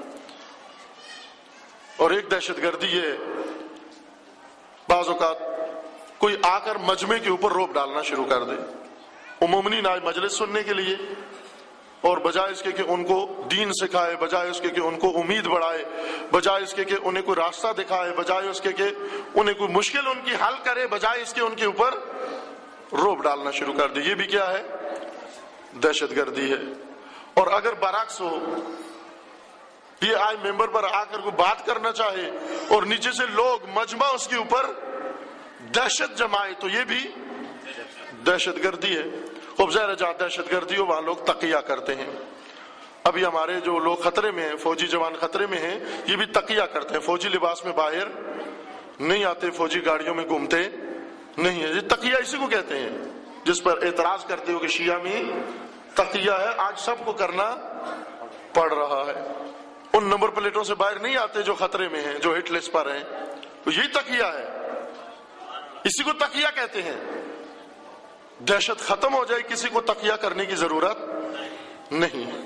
S1: اور ایک دہشت گردی یہ بعض اوقات کوئی آ کر مجمع کے اوپر روب ڈالنا شروع کر دے. عموماً آج مجلس سننے کے لیے, اور بجائے اس کے کہ ان کو دین سکھائے, بجائے اس کے کہ ان کو امید بڑھائے, بجائے اس کے کہ انہیں کوئی راستہ دکھائے, بجائے اس کے کہ انہیں کوئی مشکل ان کی حل کرے, بجائے اس کے ان کے اوپر روب ڈالنا شروع کر دے. یہ بھی کیا ہے؟ دہشت گردی ہے. اور اگر برعکس ہو, یہ آج ممبر پر آ کر کوئی بات کرنا چاہے اور نیچے سے لوگ مجمع اس کے اوپر دہشت جمائے, تو یہ بھی دہشت گردی ہے. اب ظاہر جہاں دہشت گردی ہو وہاں لوگ تقیہ کرتے ہیں. ابھی ہمارے جو لوگ خطرے میں ہیں, فوجی جوان خطرے میں ہیں, یہ بھی تقیہ کرتے ہیں. فوجی لباس میں باہر نہیں آتے, فوجی گاڑیوں میں گھومتے نہیں ہیں. یہ تقیہ اسی کو کہتے ہیں جس پر اعتراض کرتے ہو کہ شیعہ میں تقیہ ہے. آج سب کو کرنا پڑ رہا ہے. ان نمبر پلیٹوں سے باہر نہیں آتے جو خطرے میں ہیں, جو ہٹ لسٹ پر ہیں, تو یہی تقیہ ہے. اسی کو تقیہ کہتے ہیں. دہشت ختم ہو جائے, کسی کو تقیہ کرنے کی ضرورت نہیں ہے.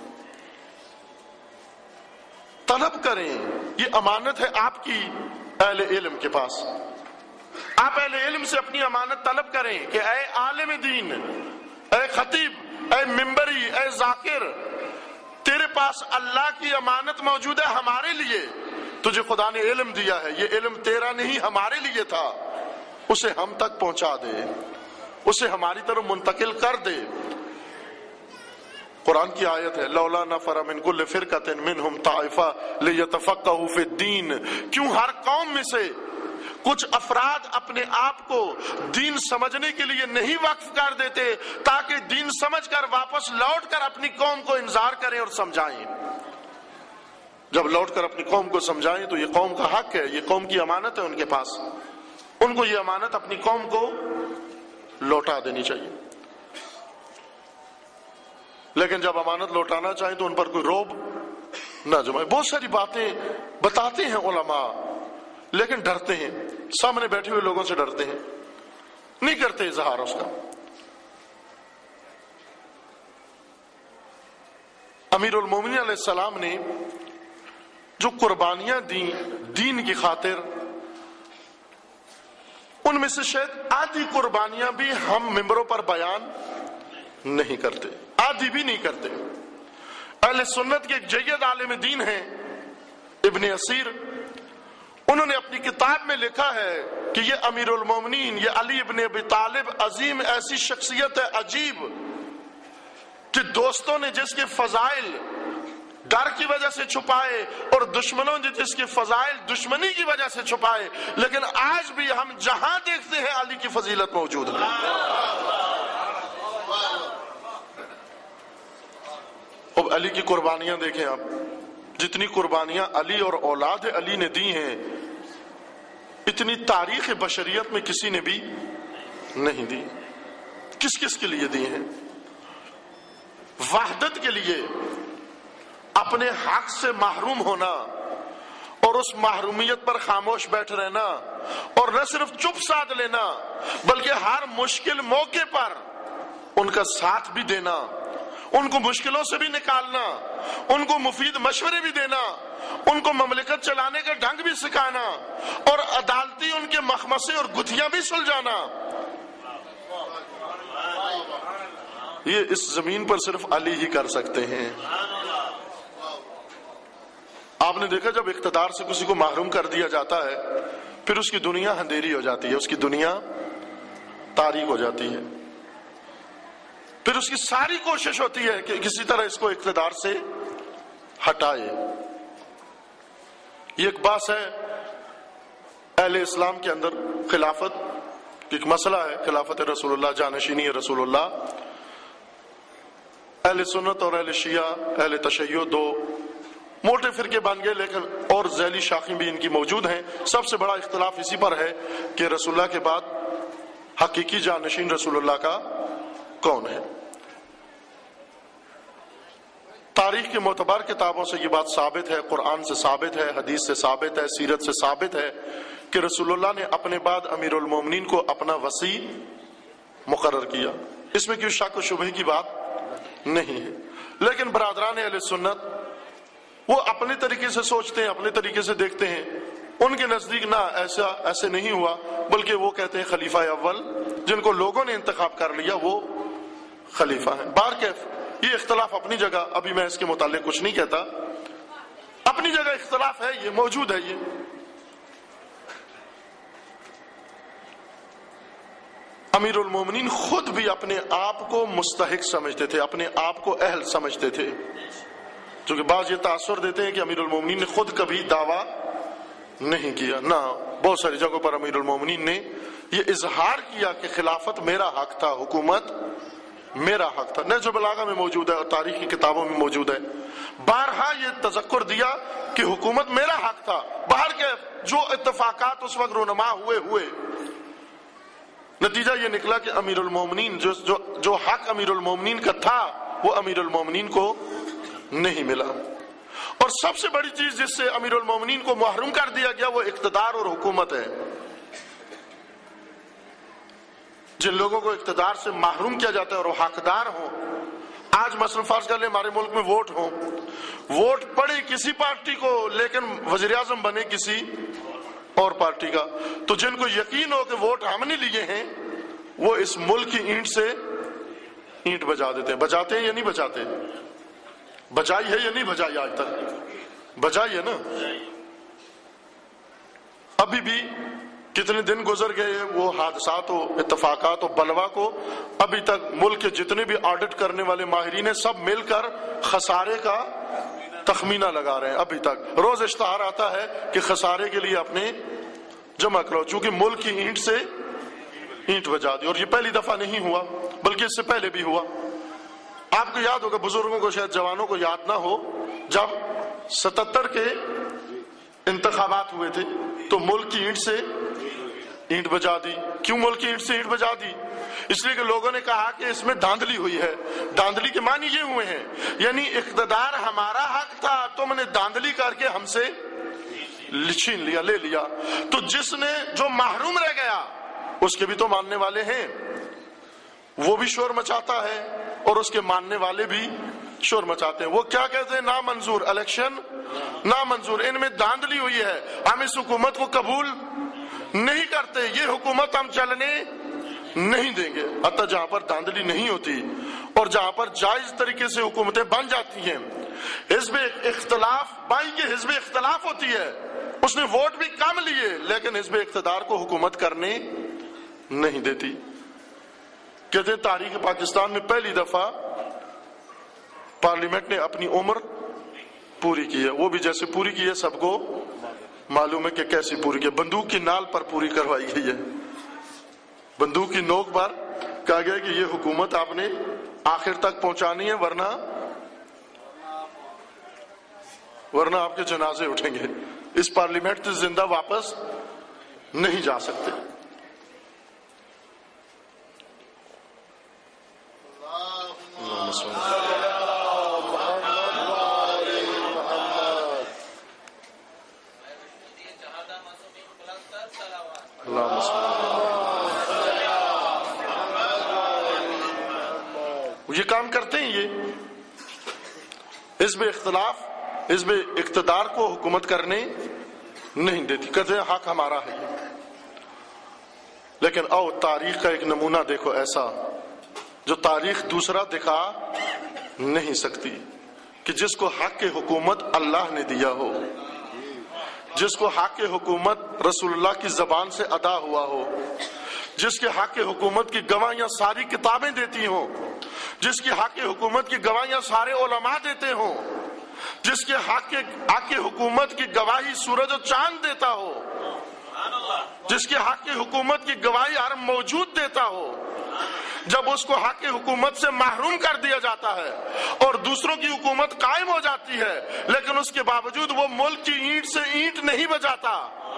S1: طلب کریں, یہ امانت ہے آپ کی اہل علم کے پاس. آپ اہل علم سے اپنی امانت طلب کریں کہ اے عالم دین، اے خطیب، اے منبری، اے ذاکر، تیرے پاس اللہ کی امانت موجود ہے ہمارے لیے، تجھے خدا نے علم دیا ہے، یہ علم تیرا نہیں ہمارے لیے تھا، اسے ہم تک پہنچا دے، اسے ہماری طرف منتقل کر دے۔ قرآن کی آیت ہے لولا نفر من کل فرقۃ منہم طائفہ لیتفقہوا فی الدین، کیوں ہر قوم میں سے کچھ افراد اپنے آپ کو دین سمجھنے کے لیے نہیں وقف کر دیتے تاکہ دین سمجھ کر واپس لوٹ کر اپنی قوم کو انذار کریں اور سمجھائیں۔ جب لوٹ کر اپنی قوم کو سمجھائیں تو یہ قوم کا حق ہے، یہ قوم کی امانت ہے ان کے پاس، ان کو یہ امانت اپنی قوم کو لوٹا دینی چاہیے۔ لیکن جب امانت لوٹانا چاہیں تو ان پر کوئی روب نہ جمائے۔ بہت ساری باتیں بتاتے ہیں علماء لیکن ڈرتے ہیں، سامنے بیٹھے ہوئے لوگوں سے ڈرتے ہیں، نہیں کرتے اظہار اس کا۔ امیر المومنین علیہ السلام نے جو قربانیاں دیں دین کی خاطر، ان میں سے شاید آدھی قربانیاں بھی ہم ممبروں پر بیان نہیں کرتے، آدھی بھی نہیں کرتے۔ اہل سنت کے ایک جید عالم دین ہیں ابن اسیر، انہوں نے اپنی کتاب میں لکھا ہے کہ یہ امیر المومنین، یہ علی ابن ابی طالب عظیم ایسی شخصیت ہے عجیب کہ دوستوں نے جس کے فضائل ڈر کی وجہ سے چھپائے اور دشمنوں نے جس کے فضائل دشمنی کی وجہ سے چھپائے، لیکن آج بھی ہم جہاں دیکھتے ہیں علی کی فضیلت موجود ہے۔ اب علی کی قربانیاں دیکھیں آپ، جتنی قربانیاں علی اور اولاد علی نے دی ہیں اتنی تاریخ بشریت میں کسی نے بھی نہیں دی۔ کس کس کے لیے دی ہیں؟ وحدت کے لیے، اپنے حق سے محروم ہونا اور اس محرومیت پر خاموش بیٹھ رہنا، اور نہ صرف چپ سادھ لینا بلکہ ہر مشکل موقع پر ان کا ساتھ بھی دینا، ان کو مشکلوں سے بھی نکالنا، ان کو مفید مشورے بھی دینا، ان کو مملکت چلانے کا ڈھنگ بھی سکھانا، اور عدالتی ان کے مخمصے اور گتھیاں بھی سلجھانا۔ یہ اس زمین پر صرف علی ہی کر سکتے ہیں۔ آپ نے دیکھا جب اقتدار سے کسی کو محروم کر دیا جاتا ہے پھر اس کی دنیا اندھیری ہو جاتی ہے، اس کی دنیا تاریک ہو جاتی ہے، پھر اس کی ساری کوشش ہوتی ہے کہ کسی طرح اس کو اقتدار سے ہٹائے۔ یہ ایک بات ہے اہل اسلام کے اندر، خلافت ایک مسئلہ ہے، خلافت رسول اللہ، جانشینی رسول اللہ۔ اہل سنت اور اہل شیعہ، اہل تشیع دو موٹے فرقے بن گئے، لیکن اور ذیلی شاخیں بھی ان کی موجود ہیں۔ سب سے بڑا اختلاف اسی پر ہے کہ رسول اللہ کے بعد حقیقی جانشین رسول اللہ کا کون ہے۔ تاریخ کے معتبر کتابوں سے یہ بات ثابت ہے، قرآن سے ثابت ہے، حدیث سے ثابت ہے، سیرت سے ثابت ہے کہ رسول اللہ نے اپنے بعد امیر المومنین کو اپنا وصی مقرر کیا، اس میں کوئی شک و شبہ کی بات نہیں ہے۔ لیکن برادران اہل سنت وہ اپنے طریقے سے سوچتے ہیں، اپنے طریقے سے دیکھتے ہیں، ان کے نزدیک نہ ایسا ایسے نہیں ہوا، بلکہ وہ کہتے ہیں خلیفہ اول جن کو لوگوں نے انتخاب کر لیا وہ خلیفہ ہیں۔ بہرکیف یہ اختلاف اپنی جگہ، ابھی میں اس کے متعلق کچھ نہیں کہتا، اپنی جگہ اختلاف ہے، یہ موجود ہے۔ یہ امیر المومنین خود بھی اپنے آپ کو مستحق سمجھتے تھے، اپنے آپ کو اہل سمجھتے تھے، چونکہ بعض یہ تاثر دیتے ہیں کہ امیر المومنین نے خود کبھی دعویٰ نہیں کیا، نہ بہت ساری جگہوں پر امیر المومنین نے یہ اظہار کیا کہ خلافت میرا حق تھا، حکومت میرا حق تھا۔ نہج البلاغہ میں موجود ہے اور تاریخی کتابوں میں موجود ہے، بارہا یہ تذکر دیا کہ حکومت میرا حق تھا۔ باہر کے جو اتفاقات اس وقت رونما ہوئے ہوئے نتیجہ یہ نکلا کہ امیر المومنین جو جو جو حق امیر المومنین کا تھا وہ امیر المومنین کو نہیں ملا۔ اور سب سے بڑی چیز جس سے امیر المومنین کو محروم کر دیا گیا وہ اقتدار اور حکومت ہے۔ جن لوگوں کو اقتدار سے محروم کیا جاتا ہے اور وہ حقدار ہوں، آج مثلا فرض کر لیں ہمارے ملک میں ووٹ ہوں، ووٹ پڑے کسی پارٹی کو لیکن وزیر اعظم بنے کسی اور پارٹی کا، تو جن کو یقین ہو کہ ووٹ ہم نے لیے ہیں وہ اس ملک کی اینٹ سے اینٹ بجا دیتے ہیں. بجاتے ہیں یا نہیں بجاتے؟ بجائی ہے یا نہیں بجائی؟ آج تک بجائی ہے نا. ابھی بھی کتنے دن گزر گئے وہ حادثات و اتفاقات و بلوا کو، ابھی تک ملک کے جتنے بھی آڈٹ کرنے والے ماہرین ہیں سب مل کر خسارے کا تخمینہ لگا رہے ہیں. ابھی تک روز اشتہار آتا ہے کہ خسارے کے لیے اپنے جمع کرو، چونکہ ملک کی اینٹ سے اینٹ بجا دی. اور یہ پہلی دفعہ نہیں ہوا بلکہ اس سے پہلے بھی ہوا. آپ کو یاد ہوگا، بزرگوں کو شاید جوانوں کو یاد نہ ہو، جب ستتر کے انتخابات ہوئے تھے تو ملک کی اینٹ سے اینٹ بجا دی. کیوں ملک کی اینٹ سے اینٹ بجا دی؟ اس لیے کہ لوگوں نے کہا کہ اس میں دھاندلی ہوئی ہے. دھاندلی کے معنی یہ ہوئے ہیں یعنی اقتدار ہمارا حق تھا، تم نے دھاندلی کر کے ہم سے چھین لیا، لے لیا. تو جس نے جو محروم رہ گیا اس کے بھی تو ماننے والے ہیں، وہ بھی شور مچاتا ہے اور اس کے ماننے والے بھی شور مچاتے ہیں. وہ کیا کہتے ہیں؟ نامنظور، الیکشن نامنظور، ان میں دھاندلی ہوئی ہے، ہم اس حکومت کو قبول نہیں کرتے، یہ حکومت ہم چلنے نہیں دیں گے. حتیٰ جہاں پر دھاندلی نہیں ہوتی اور جہاں پر جائز طریقے سے حکومتیں بن جاتی ہیں، حزب اختلاف بائی کے حزب اختلاف ہوتی ہے، اس نے ووٹ بھی کم لیے لیکن حزب اقتدار کو حکومت کرنے نہیں دیتی. کہتے ہیں تاریخ پاکستان میں پہلی دفعہ پارلیمنٹ نے اپنی عمر پوری کی ہے. وہ بھی جیسے پوری کی ہے سب کو معلوم ہے کہ کیسی پوری کی ہے. بندوق کی نال پر پوری کروائی گئی ہے. بندوق کی نوک پر کہا گیا کہ یہ حکومت آپ نے آخر تک پہنچانی ہے ورنہ ورنہ آپ کے جنازے اٹھیں گے. اس پارلیمنٹ سے زندہ واپس نہیں جا سکتے. یہ کام کرتے ہیں، یہ حزب اختلاف حزب اقتدار کو حکومت کرنے نہیں دیتی. کہتے ہیں حق ہمارا ہے. لیکن او تاریخ کا ایک نمونہ دیکھو ایسا جو تاریخ دوسرا دکھا نہیں سکتی، کہ جس کو حق کی حکومت اللہ نے دیا ہو، جس کو حق کی حکومت رسول اللہ کی زبان سے ادا ہوا ہو، جس کے حق کی حکومت کی گواہیاں ساری کتابیں دیتی ہوں، جس کی حق کی حکومت کی گواہیاں سارے علماء دیتے ہوں، جس کے حق کے حق کی حکومت کی گواہی سورج و چاند دیتا ہو، جس کے حق کی حکومت کی گواہی ہر موجود دیتا ہو، جب اس کو حق کی حکومت سے محروم کر دیا جاتا ہے اور دوسروں کی حکومت قائم ہو جاتی ہے لیکن اس کے باوجود وہ ملک کی اینٹ سے اینٹ نہیں بجاتا،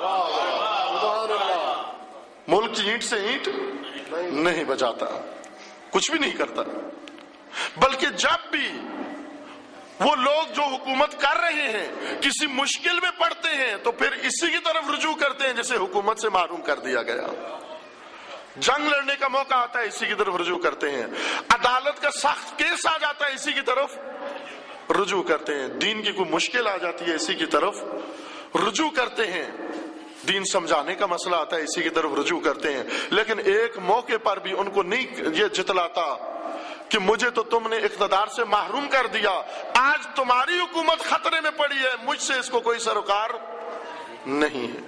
S1: ملک کی اینٹ سے اینٹ نہیں بجاتا، کچھ بھی نہیں کرتا. بلکہ جب بھی وہ لوگ جو حکومت کر رہے ہیں کسی مشکل میں پڑتے ہیں تو پھر اسی کی طرف رجوع کرتے ہیں جسے حکومت سے محروم کر دیا گیا. جنگ لڑنے کا موقع آتا ہے اسی کی طرف رجوع کرتے ہیں، عدالت کا سخت کیس آ جاتا ہے اسی کی طرف رجوع کرتے ہیں، دین کی کوئی مشکل آ جاتی ہے اسی کی طرف رجوع کرتے ہیں، دین سمجھانے کا مسئلہ آتا ہے اسی کی طرف رجوع کرتے ہیں. لیکن ایک موقع پر بھی ان کو نہیں یہ جتلاتا کہ مجھے تو تم نے اقتدار سے محروم کر دیا، آج تمہاری حکومت خطرے میں پڑی ہے، مجھ سے اس کو کوئی سروکار نہیں ہے.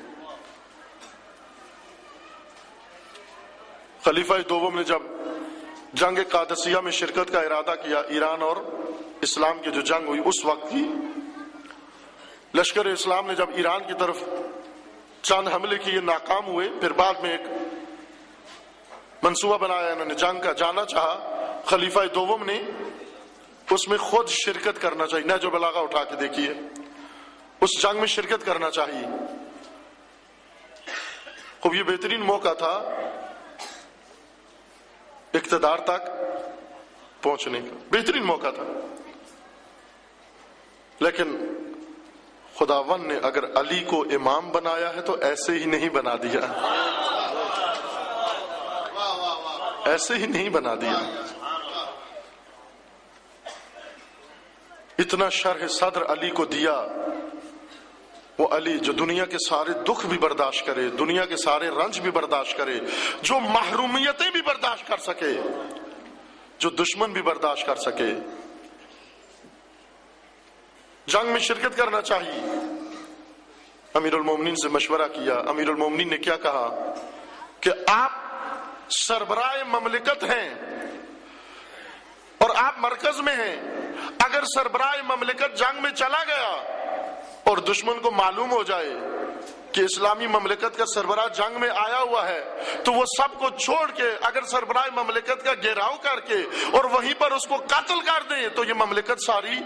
S1: خلیفہ دوم نے جب جنگ قادسیہ میں شرکت کا ارادہ کیا، ایران اور اسلام کی جو جنگ ہوئی اس وقت کی، لشکر اسلام نے جب ایران کی طرف چند حملے کیے ناکام ہوئے، پھر بعد میں ایک منصوبہ بنایا، انہوں نے جنگ کا جانا چاہا. خلیفہ دوم نے اس میں خود شرکت کرنا چاہیے، نہج البلاغہ اٹھا کے دیکھیے، اس جنگ میں شرکت کرنا چاہیے. خوب یہ بہترین موقع تھا اقتدار تک پہنچنے کا، بہترین موقع تھا. لیکن خداوند نے اگر علی کو امام بنایا ہے تو ایسے ہی نہیں بنا دیا، ایسے ہی نہیں بنا دیا. اتنا شرح صدر علی کو دیا وہ علی جو دنیا کے سارے دکھ بھی برداشت کرے، دنیا کے سارے رنج بھی برداشت کرے، جو محرومیتیں بھی برداشت کر سکے، جو دشمن بھی برداشت کر سکے، جنگ میں شرکت کرنا چاہیے۔ امیر المومنین سے مشورہ کیا، امیر المومنین نے کیا کہا کہ آپ سربراہ مملکت ہیں اور آپ مرکز میں ہیں، اگر سربراہ مملکت جنگ میں چلا گیا اور دشمن کو معلوم ہو جائے کہ اسلامی مملکت کا سربراہ جنگ میں آیا ہوا ہے تو وہ سب کو چھوڑ کے اگر سربراہ مملکت کا گھیراؤ کر کے اور وہیں پر اس کو قتل کر دیں تو یہ مملکت ساری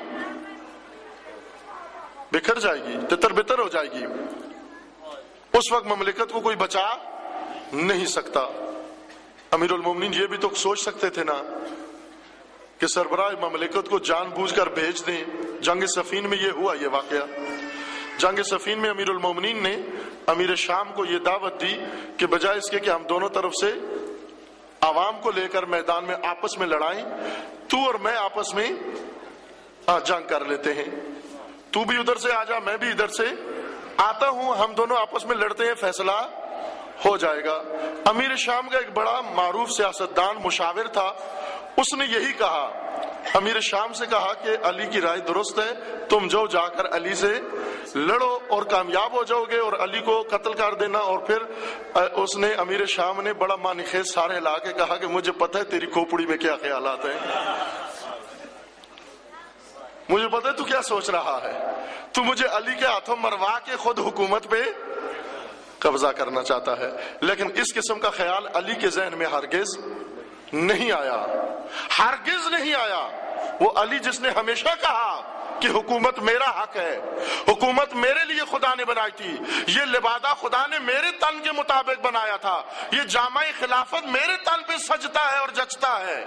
S1: بکھر جائے گی، تتر بتر ہو جائے گی۔ اس وقت مملکت کو کوئی بچا نہیں سکتا۔ امیر المومنین یہ بھی تو سوچ سکتے تھے نا کہ سربراہ مملکت کو جان بوجھ کر بھیج دیں۔ جنگ صفین میں یہ ہوا، یہ واقعہ جنگ صفین میں امیر المومنین نے امیر شام کو یہ دعوت دی کہ بجائے اس کے کہ ہم دونوں طرف سے عوام کو لے کر میدان میں آپس میں لڑائیں، تو اور میں آپس میں جنگ کر لیتے ہیں، تو بھی ادھر سے آ جا، میں بھی ادھر سے آتا ہوں، ہم دونوں آپس میں لڑتے ہیں، فیصلہ ہو جائے گا۔ امیر شام کا ایک بڑا معروف سیاستدان مشاور تھا، اس نے یہی کہا، امیر شام سے کہا کہ علی کی رائے درست ہے، تم جو جا کر علی سے لڑو اور کامیاب ہو جاؤ گے اور علی کو قتل کر دینا۔ اور پھر اس نے امیر شام نے بڑا مانخیز سارے ہلا کے کہا کہ مجھے پتہ ہے تیری کھوپڑی میں کیا خیالات ہیں، مجھے پتہ ہے تو کیا سوچ رہا ہے، تو مجھے علی کے ہاتھوں مروا کے خود حکومت پہ قبضہ کرنا چاہتا ہے۔ لیکن اس قسم کا خیال علی کے ذہن میں ہرگز نہیں آیا، ہرگز نہیں آیا۔ وہ علی جس نے ہمیشہ کہا کہ حکومت میرا حق ہے، حکومت میرے لیے خدا نے بنائی تھی، یہ لبادہ خدا نے میرے تن کے مطابق بنایا تھا، یہ جامع خلافت میرے تن پہ سجتا ہے اور جچتا ہے۔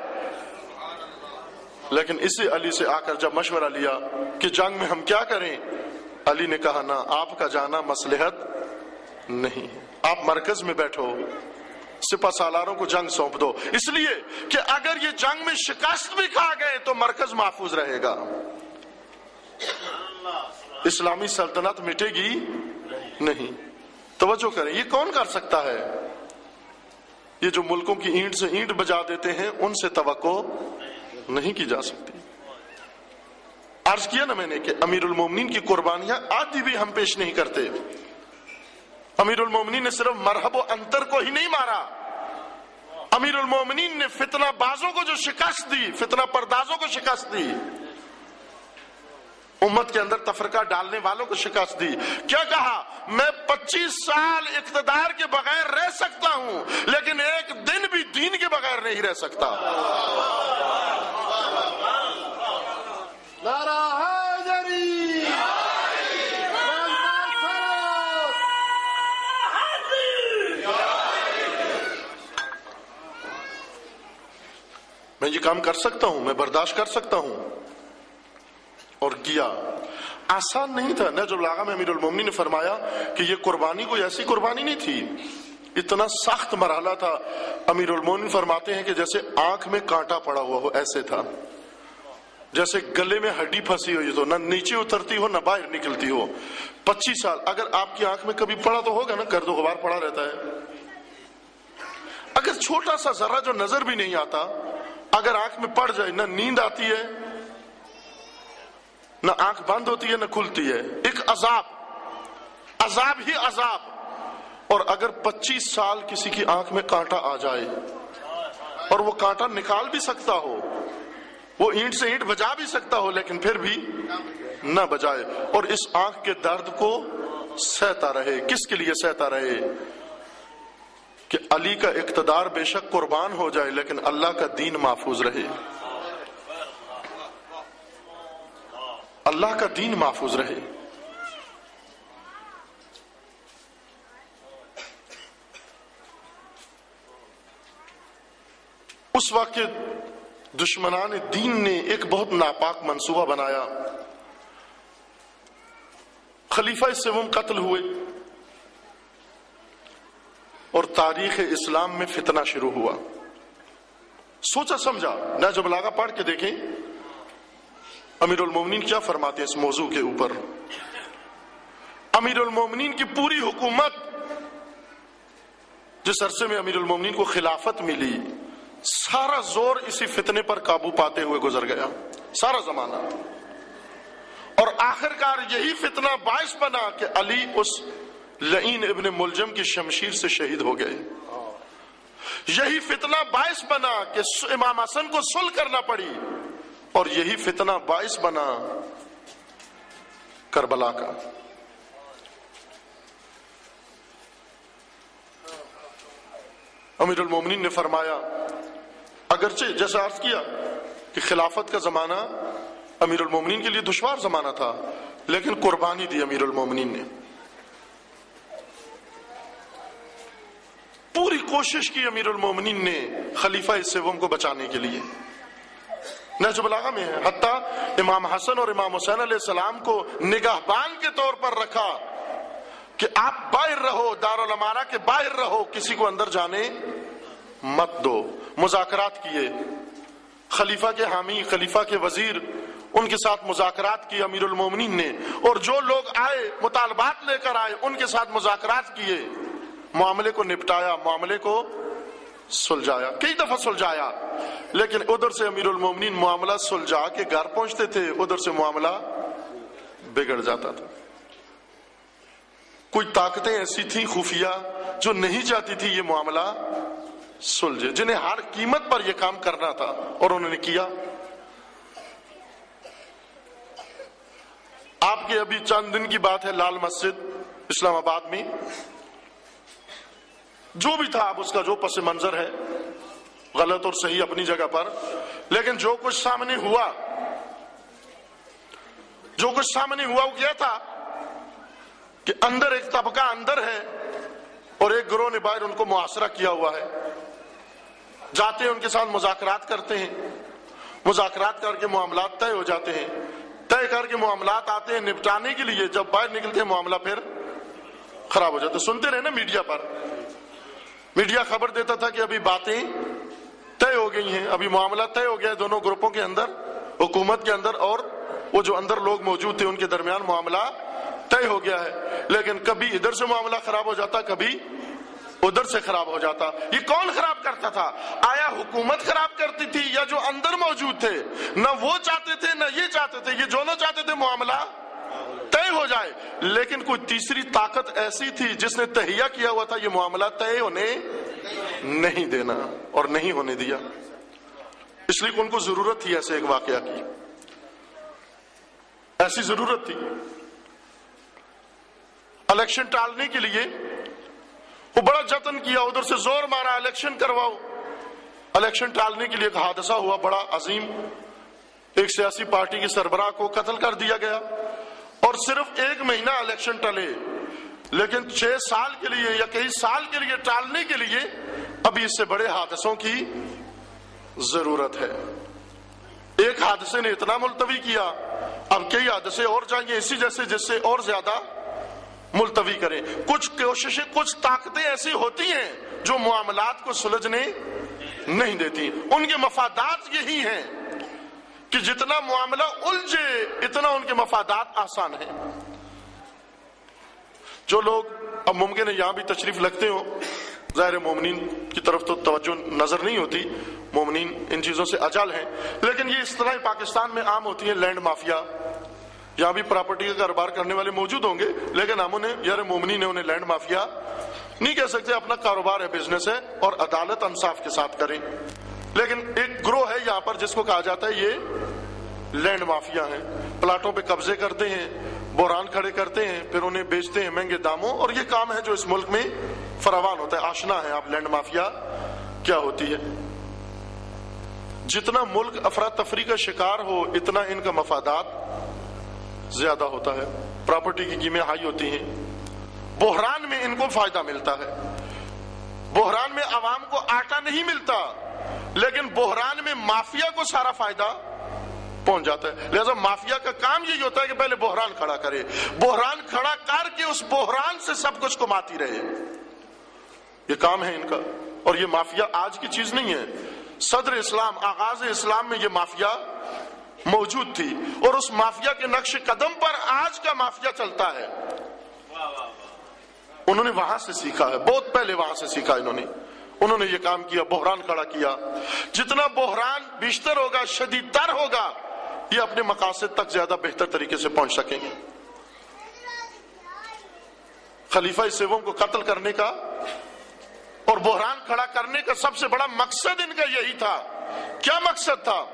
S1: لیکن اسی علی سے آ کر جب مشورہ لیا کہ جنگ میں ہم کیا کریں، علی نے کہا نہ، آپ کا جانا مصلحت نہیں، آپ مرکز میں بیٹھو، سپہ سالاروں کو جنگ سونپ دو، اس لیے کہ اگر یہ جنگ میں شکست بھی کھا گئے تو مرکز محفوظ رہے گا، اسلامی سلطنت مٹے گی نہیں۔ توجہ کریں، یہ کون کر سکتا ہے؟ یہ جو ملکوں کی اینٹ سے اینٹ بجا دیتے ہیں، ان سے توقع نہیں کی جا سکتی۔ عرض کیا نا میں نے کہ امیر المومنین کی قربانیاں آدھی بھی ہم پیش نہیں کرتے۔ امیر المومنین نے صرف مرحب و انتر کو ہی نہیں مارا، امیر المومنین نے فتنہ بازوں کو جو شکست دی، فتنہ پردازوں کو شکست دی، امت کے اندر تفرقہ ڈالنے والوں کو شکست دی۔ کیا کہا؟ میں پچیس سال اقتدار کے بغیر رہ سکتا ہوں لیکن ایک دن بھی دین کے بغیر نہیں رہ سکتا۔
S2: نعرہ حیدری،
S1: میں یہ کام کر سکتا ہوں، میں برداشت کر سکتا ہوں، اور کیا۔ آسان نہیں تھا۔ نہج البلاغہ میں امیر المومنین نے فرمایا کہ یہ قربانی کوئی ایسی قربانی نہیں تھی، اتنا سخت مرحلہ تھا۔ امیر المومنین فرماتے ہیں کہ جیسے آنکھ میں کانٹا پڑا ہوا ہو ایسے تھا، جیسے گلے میں ہڈی پھنسی ہوئی تو نہ نیچے اترتی ہو نہ باہر نکلتی ہو۔ پچیس سال اگر آپ کی آنکھ میں کبھی پڑا تو ہوگا نا، گرد و غبار پڑا رہتا ہے۔ اگر چھوٹا سا ذرہ جو نظر بھی نہیں آتا اگر آنکھ میں پڑ جائے، نہ نیند آتی ہے، نہ آنکھ بند ہوتی ہے، نہ کھلتی ہے، ایک عذاب، عذاب ہی عذاب۔ اور اگر پچیس سال کسی کی آنکھ میں کانٹا آ جائے اور وہ کانٹا نکال بھی سکتا ہو، وہ اینٹ سے اینٹ بجا بھی سکتا ہو، لیکن پھر بھی نہ بجائے اور اس آنکھ کے درد کو سہتا رہے۔ کس کے لیے سہتا رہے؟ کہ علی کا اقتدار بے شک قربان ہو جائے لیکن اللہ کا دین محفوظ رہے، اللہ کا دین محفوظ رہے۔ اس وقت دشمنان دین نے ایک بہت ناپاک منصوبہ بنایا، خلیفہ سوم قتل ہوئے اور تاریخ اسلام میں فتنہ شروع ہوا۔ سوچا سمجھا، نہج البلاغہ پڑھ کے دیکھیں امیر المومنین کیا فرماتے ہیں اس موضوع کے اوپر۔ امیر المومنین کی پوری حکومت، جس عرصے میں امیر المومنین کو خلافت ملی، سارا زور اسی فتنے پر قابو پاتے ہوئے گزر گیا، سارا زمانہ. اور آخر کار یہی فتنہ باعث بنا کہ علی اس لعین ابن ملجم کی شمشیر سے شہید ہو گئے. یہی فتنہ باعث بنا کہ امام حسن کو صلح کرنا پڑی، اور یہی فتنہ باعث بنا کربلا کا. امیر المومنین نے فرمایا، اگرچہ جیسا عرض کیا کہ خلافت کا زمانہ امیر المومنین کے لیے دشوار زمانہ تھا، لیکن قربانی دی امیر المومنین نے، پوری کوشش کی امیر المومنین نے خلیفہ سوم کو بچانے کے لیے. نہج البلاغہ میں ہے، حتیٰ امام حسن اور امام حسین علیہ السلام کو نگہبان کے طور پر رکھا کہ آپ باہر رہو، دارالامارہ کے باہر رہو، کسی کو اندر جانے مت دو. مذاکرات کیے، خلیفہ کے حامی، خلیفہ کے وزیر، ان کے ساتھ مذاکرات کی امیر المومنین نے، اور جو لوگ آئے مطالبات لے کر آئے ان کے ساتھ مذاکرات کیے، معاملے کو نپٹایا، معاملے کو سلجھایا، کئی دفعہ سلجھایا. لیکن ادھر سے امیر المومنین معاملہ سلجھا کے گھر پہنچتے تھے، ادھر سے معاملہ بگڑ جاتا تھا. کوئی طاقتیں ایسی تھیں خفیہ جو نہیں چاہتی تھی یہ معاملہ سلجھے، جنہیں ہر قیمت پر یہ کام کرنا تھا، اور انہوں نے کیا. آپ کے ابھی چند دن کی بات ہے، لال مسجد اسلام آباد میں جو بھی تھا، اب اس کا جو پس منظر ہے غلط اور صحیح اپنی جگہ پر، لیکن جو کچھ سامنے ہوا جو کچھ سامنے ہوا وہ کیا تھا کہ اندر ایک طبقہ اندر ہے اور ایک گروہ نے باہر ان کو محاصرہ کیا ہوا ہے. جاتے ہیں ان کے ساتھ مذاکرات کرتے ہیں، مذاکرات کر کے معاملات طے ہو جاتے ہیں، طے کر کے معاملات آتے ہیں نپٹانے کے لیے، جب باہر نکلتے ہیں معاملہ پھر خراب ہو جاتا. سنتے رہے نا میڈیا پر، میڈیا خبر دیتا تھا کہ ابھی باتیں طے ہو گئی ہیں، ابھی معاملہ طے ہو گیا ہے دونوں گروپوں کے اندر، حکومت کے اندر اور وہ جو اندر لوگ موجود تھے ان کے درمیان معاملہ طے ہو گیا ہے. لیکن کبھی ادھر سے معاملہ خراب ہو جاتا، کبھی ادھر سے خراب ہو جاتا. یہ کون خراب کرتا تھا؟ آیا حکومت خراب کرتی تھی یا جو اندر موجود تھے؟ نہ وہ چاہتے تھے نہ یہ چاہتے تھے، یہ دونوں چاہتے تھے معاملہ طے ہو جائے. لیکن کوئی تیسری طاقت ایسی تھی جس نے تہیہ کیا ہوا تھا یہ معاملہ طے ہونے نہیں دینا، اور نہیں ہونے دیا. اس لیے ان کو ضرورت تھی ایسے ایک واقعہ کی، ایسی ضرورت تھی. الیکشن ٹالنے کے لیے وہ بڑا جتن کیا، ادھر سے زور مارا الیکشن کرواؤ. الیکشن ٹالنے کے لیے ایک حادثہ ہوا بڑا عظیم، ایک سیاسی پارٹی کے سربراہ کو قتل کر دیا گیا، اور صرف ایک مہینہ الیکشن ٹلے. لیکن چھ سال کے لیے یا کئی سال کے لیے ٹالنے کے لیے ابھی اس سے بڑے حادثوں کی ضرورت ہے. ایک حادثے نے اتنا ملتوی کیا، اب کئی حادثے اور چاہیے اسی جیسے جس سے اور زیادہ ملتوی کریں. کچھ کوششیں، کچھ طاقتیں ایسی ہوتی ہیں جو معاملات کو سلجھنے نہیں دیتی. ان کے مفادات یہی ہیں کہ جتنا معاملہ الجھے اتنا ان کے مفادات آسان ہیں. جو لوگ اب ممکن ہے یہاں بھی تشریف لگتے ہو، ظاہر مومنین کی طرف تو توجہ نظر نہیں ہوتی، مومنین ان چیزوں سے اجل ہیں، لیکن یہ اس طرح پاکستان میں عام ہوتی ہے. لینڈ مافیا، یہاں بھی پراپرٹی کا کاروبار کرنے والے موجود ہوں گے، لیکن ہم انہیں یار مومنین نے انہیں لینڈ مافیا نہیں کہہ سکتے. اپنا کاروبار ہے، بزنس ہے، اور عدالت انصاف کے ساتھ کریں. لیکن ایک گروہ ہے یہاں پر جس کو کہا جاتا ہے یہ لینڈ مافیا ہیں. پلاٹوں پہ قبضے کرتے ہیں، بحران کھڑے کرتے ہیں، پھر انہیں بیچتے ہیں مہنگے داموں، اور یہ کام ہے جو اس ملک میں فراوان ہوتا ہے. آشنا ہے آپ لینڈ مافیا کیا ہوتی ہے. جتنا ملک افراتفری کا شکار ہو اتنا ان کا مفادات زیادہ ہوتا ہے. پراپرٹی کی قیمتیں ہائی ہوتی ہیں، بحران میں ان کو فائدہ ملتا ہے. بحران میں عوام کو آٹا نہیں ملتا، لیکن بحران میں مافیا کو سارا فائدہ پہنچ جاتا ہے. لہذا مافیا کا کام یہی ہوتا ہے کہ پہلے بحران کھڑا کرے، بحران کھڑا کر کے اس بحران سے سب کچھ کماتی رہے. یہ کام ہے ان کا. اور یہ مافیا آج کی چیز نہیں ہے. صدر اسلام، آغاز اسلام میں یہ مافیا موجود تھی، اور اس مافیا کے نقش قدم پر آج کا مافیا چلتا ہے. انہوں نے وہاں سے سیکھا ہے، بہت پہلے وہاں سے سیکھا انہوں نے انہوں نے یہ کام کیا، بحران کھڑا کیا۔ جتنا بحران بیشتر ہوگا، شدید تر ہوگا، یہ اپنے مقاصد تک زیادہ بہتر طریقے سے پہنچ سکیں گے۔ خلیفہ سوم کو قتل کرنے کا اور بحران کھڑا کرنے کا سب سے بڑا مقصد ان کا یہی تھا۔ کیا مقصد تھا؟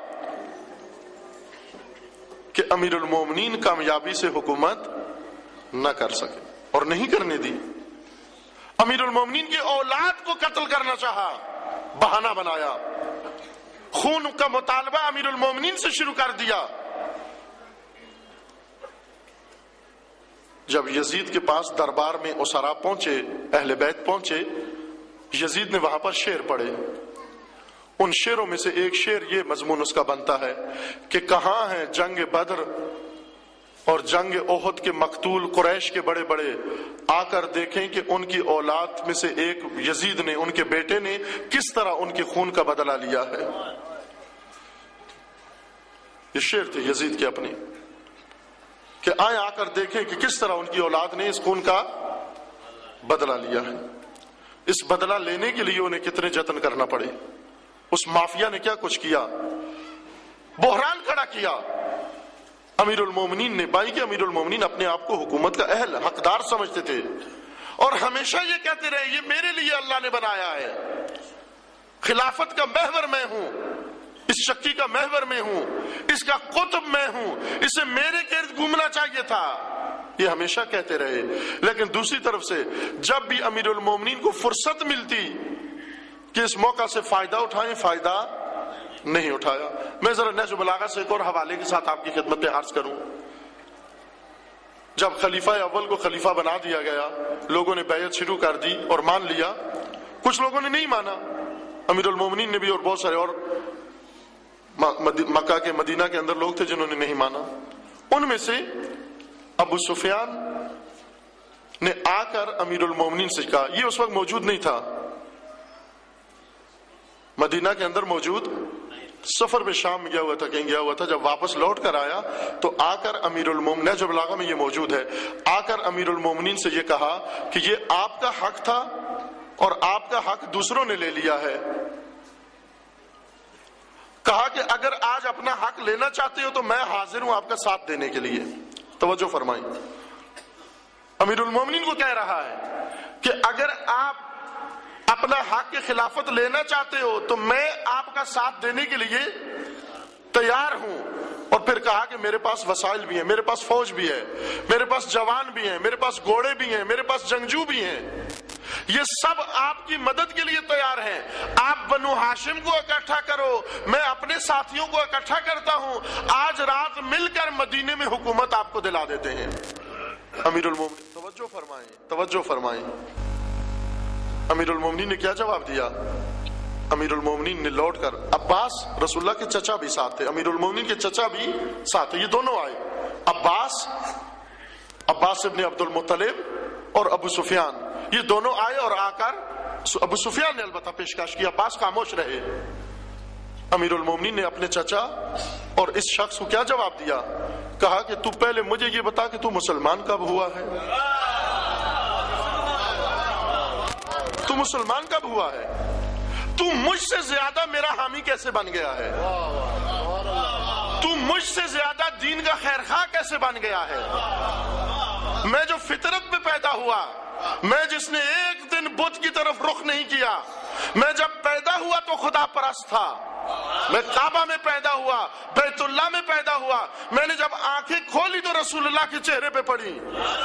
S1: کہ امیر المومنین کامیابی سے حکومت نہ کر سکے، اور نہیں کرنے دی۔ امیر المومنین کی اولاد کو قتل کرنا چاہا، بہانہ بنایا، خون کا مطالبہ امیر المومنین سے شروع کر دیا۔ جب یزید کے پاس دربار میں اسرا پہنچے، اہل بیت پہنچے، یزید نے وہاں پر شعر پڑھے۔ ان شعروں میں سے ایک شعر یہ مضمون اس کا بنتا ہے کہ کہاں ہیں جنگ بدر اور جنگ احد کے مقتول قریش کے بڑے بڑے، آ کر دیکھیں کہ ان کی اولاد میں سے ایک یزید نے، ان کے بیٹے نے کس طرح ان کے خون کا بدلہ لیا ہے۔ یہ شعر تھے یزید کے اپنے، کہ آئیں آ کر دیکھیں کہ کس طرح ان کی اولاد نے اس خون کا بدلہ لیا ہے۔ اس بدلہ لینے کے لیے انہیں کتنے جتن کرنا پڑے، اس مافیا نے کیا کچھ کیا، بحران کھڑا کیا۔ امیر المومنین نے بائی کہ امیر المومنین اپنے آپ کو حکومت کا اہل حقدار سمجھتے تھے، اور ہمیشہ یہ کہتے رہے یہ میرے لیے اللہ نے بنایا ہے، خلافت کا محور میں ہوں، اس شکی کا محور میں ہوں، اس کا قطب میں ہوں، اسے میرے گرد گھومنا چاہیے تھا، یہ ہمیشہ کہتے رہے۔ لیکن دوسری طرف سے جب بھی امیر المومنین کو فرصت ملتی کہ اس موقع سے فائدہ اٹھائیں، فائدہ نہیں اٹھایا۔ میں ذرا نہج البلاغہ سے ایک اور حوالے کے ساتھ آپ کی خدمت میں عرض کروں۔ جب خلیفہ اول کو خلیفہ بنا دیا گیا، لوگوں نے بیعت شروع کر دی اور مان لیا، کچھ لوگوں نے نہیں مانا، امیر المومنین نے بھی، اور بہت سارے اور مکہ کے مدینہ کے اندر لوگ تھے جنہوں نے نہیں مانا۔ ان میں سے ابو سفیان نے آ کر امیر المومنین سے کہا، یہ اس وقت موجود نہیں تھا، مدینہ کے اندر موجود، سفر میں شام میں گیا ہوا تھا، کہیں گیا ہوا تھا۔ جب واپس لوٹ کر آیا تو آ کر امیر المومنین، جب بلاغہ میں یہ موجود ہے، آ کر امیر المومنین سے یہ کہا کہ یہ آپ کا حق تھا اور آپ کا حق دوسروں نے لے لیا ہے۔ کہا کہ اگر آج اپنا حق لینا چاہتے ہو تو میں حاضر ہوں آپ کا ساتھ دینے کے لیے۔ توجہ فرمائیں، امیر المومنین کو کہہ رہا ہے کہ اگر آپ اپنا حق کی خلافت لینا چاہتے ہو تو میں آپ کا ساتھ دینے کے لیے تیار ہوں۔ اور پھر کہا کہ میرے پاس وسائل بھی ہیں، میرے پاس فوج بھی ہے، میرے پاس جوان بھی ہیں، میرے پاس گھوڑے بھی ہیں، میرے پاس جنگجو بھی ہیں، یہ سب آپ کی مدد کے لیے تیار ہیں۔ آپ بنو ہاشم کو اکٹھا کرو، میں اپنے ساتھیوں کو اکٹھا کرتا ہوں، آج رات مل کر مدینے میں حکومت آپ کو دلا دیتے ہیں۔ امیر المومنین توجہ فرمائیں، توجہ فرمائیں، امیر المومنین نے کیا جواب دیا؟ امیر المومنین نے لوٹ کر، عباس رسول اللہ کے چچا بھی ساتھ تھے، امیر المومنین کے چچا بھی ساتھ تھے، یہ دونوں آئے، عباس عباس ابن عبد المطلب اور ابو سفیان، یہ دونوں آئے اور آ کر ابو سفیان نے البتہ پیشکش کی، عباس خاموش رہے۔ امیر المومنین نے اپنے چچا اور اس شخص کو کیا جواب دیا؟ کہا کہ تو پہلے مجھے یہ بتا کہ تو مسلمان کب ہوا ہے، تو مسلمان کب ہوا ہے، تو مجھ سے زیادہ میرا حامی کیسے بن گیا ہے، تو مجھ سے زیادہ دین کا خیرخواہ کیسے بن گیا ہے، میں جو فطرت میں پیدا ہوا، میں جس نے ایک دن بت کی طرف رخ نہیں کیا، میں جب پیدا ہوا تو خدا پرست تھا، میں کعبہ میں پیدا ہوا، بیت اللہ میں پیدا ہوا، میں نے جب آنکھیں کھولی تو رسول اللہ کے چہرے پہ پڑی،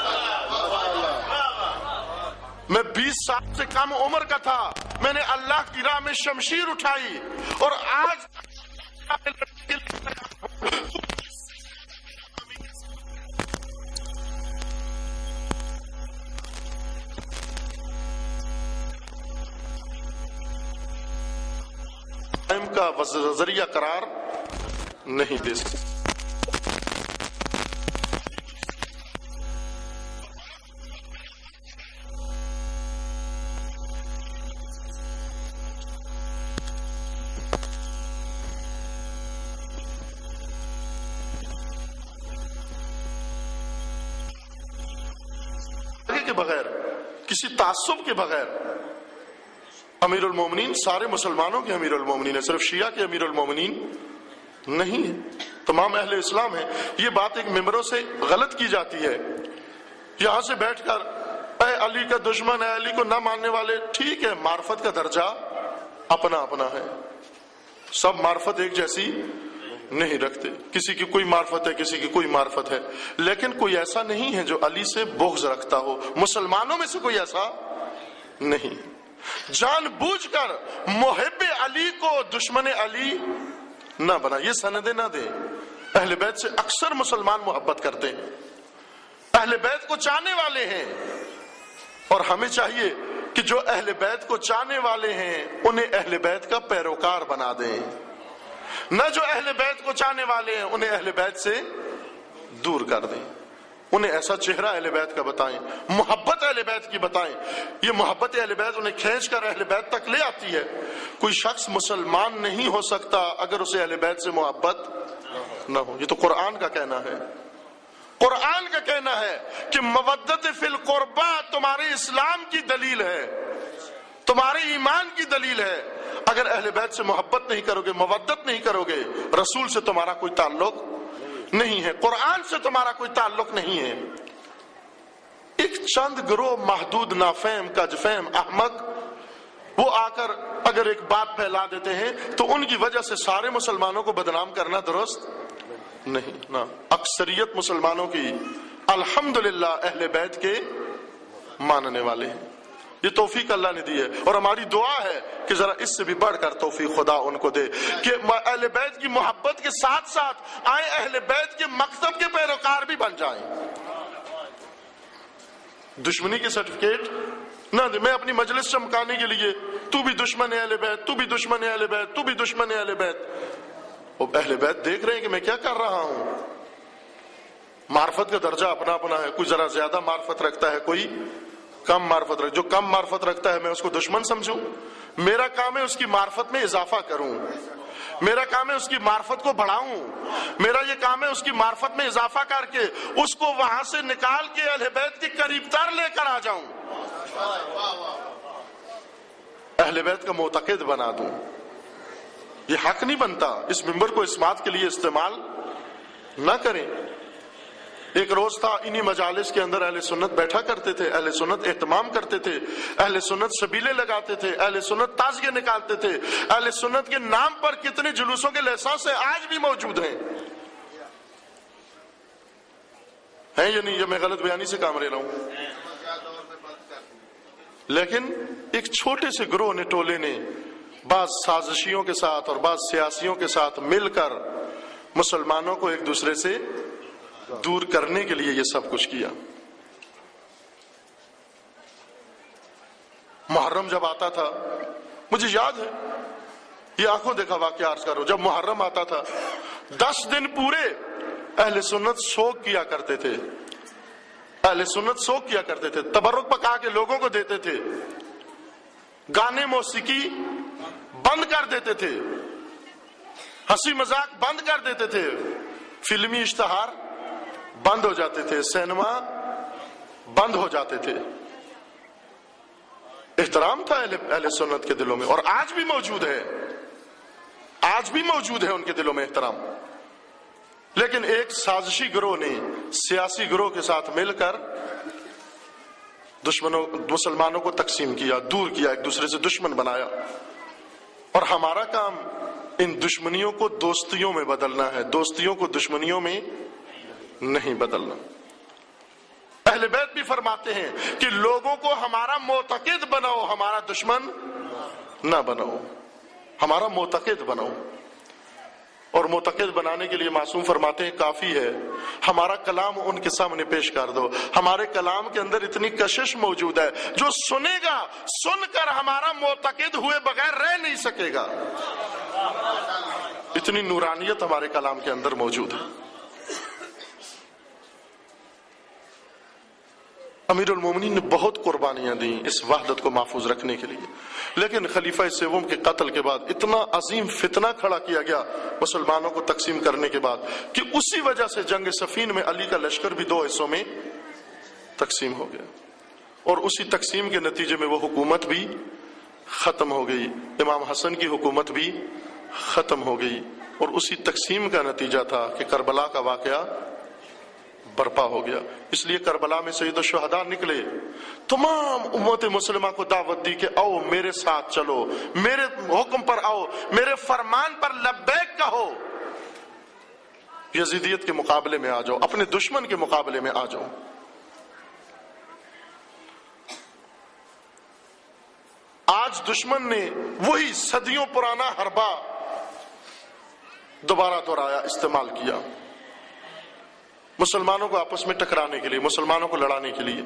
S1: میں بیس سال سے کم عمر کا تھا، میں نے اللہ کی راہ میں شمشیر اٹھائی، اور آج کا ذریعہ قرار نہیں دے سکتے۔ کے بغیر کسی تعصب کے بغیر امیر المومنین سارے مسلمانوں کے امیر المومنین ہے، صرف شیعہ کے امیر المومنین نہیں ہے، تمام اہل اسلام ہے۔ یہ بات ایک ممبروں سے غلط کی جاتی ہے، یہاں سے بیٹھ کر اے علی کا دشمن ہے، علی کو نہ ماننے والے، ٹھیک ہے، معرفت کا درجہ اپنا اپنا ہے، سب معرفت ایک جیسی نہیں رکھتے، کسی کی کوئی معرفت ہے، کسی کی کوئی معرفت ہے، لیکن کوئی ایسا نہیں ہے جو علی سے بغض رکھتا ہو، مسلمانوں میں سے کوئی ایسا نہیں، جان بوجھ کر محب علی کو دشمن علی نہ بنا، یہ سندیں نہ دیں۔ اہل بیت سے اکثر مسلمان محبت کرتے ہیں، اہل بیت کو چاہنے والے ہیں، اور ہمیں چاہیے کہ جو اہل بیت کو چاہنے والے ہیں انہیں اہل بیت کا پیروکار بنا دیں، نہ جو اہل بیت کو چاہنے والے ہیں انہیں اہل بیت سے دور کر دیں، انہیں ایسا چہرہ اہل بیت کا بتائیں، محبت اہل بیت کی بتائیں۔ یہ محبت اہل بیت انہیں کھینچ کر اہل بیت تک لے آتی ہے۔ کوئی شخص مسلمان نہیں ہو سکتا اگر اسے اہل بیت سے محبت نہ ہو، یہ تو قرآن کا کہنا ہے، قرآن کا کہنا ہے کہ مودت فی القربہ تمہارے اسلام کی دلیل ہے، تمہارے ایمان کی دلیل ہے۔ اگر اہل بیت سے محبت نہیں کرو گے، مودت نہیں کرو گے، رسول سے تمہارا کوئی تعلق نہیں ہے، قرآن سے تمہارا کوئی تعلق نہیں ہے۔ ایک چند گروہ محدود نافہم کجفہم احمق وہ آ کر اگر ایک بات پھیلا دیتے ہیں تو ان کی وجہ سے سارے مسلمانوں کو بدنام کرنا درست نہیں نا۔ اکثریت مسلمانوں کی الحمدللہ اہل بیت کے ماننے والے ہیں، یہ توفیق اللہ نے دی ہے، اور ہماری دعا ہے کہ ذرا اس سے بھی بڑھ کر توفیق خدا ان کو دے کہ اہل بیت کی محبت کے ساتھ ساتھ آئے اہل بیت کے مکتب کے پیروکار بھی بن جائیں۔ دشمنی کے سرٹیفکیٹ نہ دے، میں اپنی مجلس چمکانے کے لیے تو بھی دشمن ہے اہل بیت، تو بھی دشمن ہے اہل بیت، تو بھی دشمن ہے اہل بیت۔ وہ اہل بیت دیکھ رہے ہیں کہ میں کیا کر رہا ہوں۔ معرفت کا درجہ اپنا اپنا ہے، کوئی ذرا زیادہ معرفت رکھتا ہے، کوئی کم معرفت رکھ، جو کم معرفت رکھتا ہے میں اس کو دشمن سمجھوں؟ میرا کام ہے اس کی معرفت میں اضافہ کروں، میرا کام ہے اس کی معرفت کو بڑھاؤں، میرا یہ کام ہے اس کی معرفت میں اضافہ کر کے اس کو وہاں سے نکال کے اہل بیت کے قریب تر لے کر آ جاؤں، اہل بیت کا معتقد بنا دوں۔ یہ حق نہیں بنتا، اس ممبر کو اس بات کے لیے استعمال نہ کریں۔ ایک روز تھا انہی مجالس کے اندر اہل سنت بیٹھا کرتے تھے، اہل سنت اہتمام کرتے تھے، اہل سنت سبیلے لگاتے تھے، اہل سنت تازیے نکالتے تھے، اہل سنت کے نام پر کتنے جلوسوں کے لائسنس آج بھی موجود ہیں ہیں یا نہیں؟ یہ میں غلط بیانی سے کام لے رہا ہوں، لیکن ایک چھوٹے سے گروہ نے، ٹولے نے بعض سازشیوں کے ساتھ اور بعض سیاسیوں کے ساتھ مل کر مسلمانوں کو ایک دوسرے سے دور کرنے کے لیے یہ سب کچھ کیا۔ محرم جب آتا تھا، مجھے یاد ہے، یہ آنکھوں دیکھا واقعہ عرض کرو، جب محرم آتا تھا دس دن پورے اہل سنت سوگ کیا کرتے تھے، اہل سنت سوگ کیا کرتے تھے، تبرک پکا کے لوگوں کو دیتے تھے، گانے موسیقی بند کر دیتے تھے، ہنسی مذاق بند کر دیتے تھے، فلمی اشتہار بند ہو جاتے تھے، سینما بند ہو جاتے تھے۔ احترام تھا اہل سنت کے دلوں میں، اور آج بھی موجود ہے، آج بھی موجود ہے ان کے دلوں میں احترام، لیکن ایک سازشی گروہ نے سیاسی گروہ کے ساتھ مل کر دشمنوں مسلمانوں کو تقسیم کیا، دور کیا، ایک دوسرے سے دشمن بنایا، اور ہمارا کام ان دشمنیوں کو دوستیوں میں بدلنا ہے، دوستیوں کو دشمنیوں میں نہیں بدلنا۔ اہل بیت بھی فرماتے ہیں کہ لوگوں کو ہمارا معتقد بناؤ، ہمارا دشمن نہ بناؤ، ہمارا معتقد بناؤ، اور معتقد بنانے کے لیے معصوم فرماتے ہیں کافی ہے ہمارا کلام ان کے سامنے پیش کر دو۔ ہمارے کلام کے اندر اتنی کشش موجود ہے، جو سنے گا سن کر ہمارا معتقد ہوئے بغیر رہ نہیں سکے گا، اتنی نورانیت ہمارے کلام کے اندر موجود ہے۔ امیر المومنین نے بہت قربانیاں دیں اس وحدت کو محفوظ رکھنے کے لیے، لیکن خلیفہ سوم کے قتل کے بعد اتنا عظیم فتنہ کھڑا کیا گیا مسلمانوں کو تقسیم کرنے کے بعد کہ اسی وجہ سے جنگ صفین میں علی کا لشکر بھی دو حصوں میں تقسیم ہو گیا۔ اور اسی تقسیم کے نتیجے میں وہ حکومت بھی ختم ہو گئی، امام حسن کی حکومت بھی ختم ہو گئی، اور اسی تقسیم کا نتیجہ تھا کہ کربلا کا واقعہ برپا ہو گیا۔ اس لیے کربلا میں سید الشہداء نکلے، تمام امت مسلمہ کو دعوت دی کہ آؤ میرے ساتھ چلو، میرے حکم پر آؤ، میرے فرمان پر لبیک کہو، یزیدیت کے مقابلے میں آ جاؤ، اپنے دشمن کے مقابلے میں آ جاؤ۔ آج دشمن نے وہی صدیوں پرانا حربہ دوبارہ دہرایا، استعمال کیا، مسلمانوں کو آپس میں ٹکرانے کے لیے، مسلمانوں کو لڑانے کے لیے۔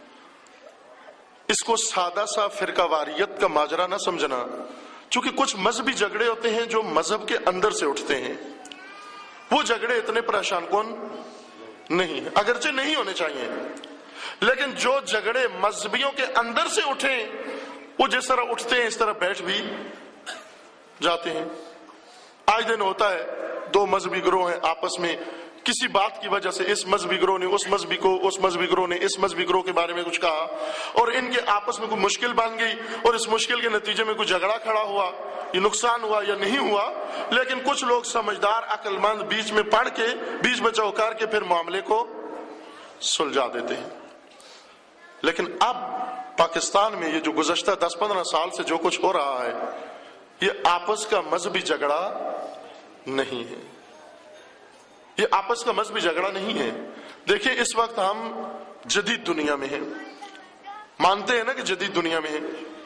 S1: اس کو سادہ سا فرقہ واریت کا ماجرا نہ سمجھنا، چونکہ کچھ مذہبی جھگڑے ہوتے ہیں جو مذہب کے اندر سے اٹھتے ہیں، وہ جھگڑے اتنے پریشان کن نہیں ہیں، اگرچہ نہیں ہونے چاہیے، لیکن جو جھگڑے مذہبیوں کے اندر سے اٹھیں وہ جس طرح اٹھتے ہیں اس طرح بیٹھ بھی جاتے ہیں۔ آج دن ہوتا ہے دو مذہبی گروہ ہیں آپس میں، کسی بات کی وجہ سے اس مذہبی گروہ نے اس مذہبی کو، اس مذہبی گروہ نے اس مذہبی گروہ کے بارے میں کچھ کہا، اور ان کے آپس میں کوئی مشکل بن گئی، اور اس مشکل کے نتیجے میں کوئی جھگڑا کھڑا ہوا، یہ نقصان ہوا یا نہیں ہوا، لیکن کچھ لوگ سمجھدار عقل مند بیچ میں پڑھ کے، بیچ میں چوکار کے پھر معاملے کو سلجھا دیتے ہیں۔ لیکن اب پاکستان میں یہ جو گزشتہ دس پندرہ سال سے جو کچھ ہو رہا ہے، یہ آپس کا مذہبی جھگڑا نہیں ہے، یہ آپس کا مذہبی جھگڑا نہیں ہے۔ دیکھیں اس وقت ہم جدید دنیا میں ہیں، مانتے ہیں نا کہ جدید دنیا میں ہیں۔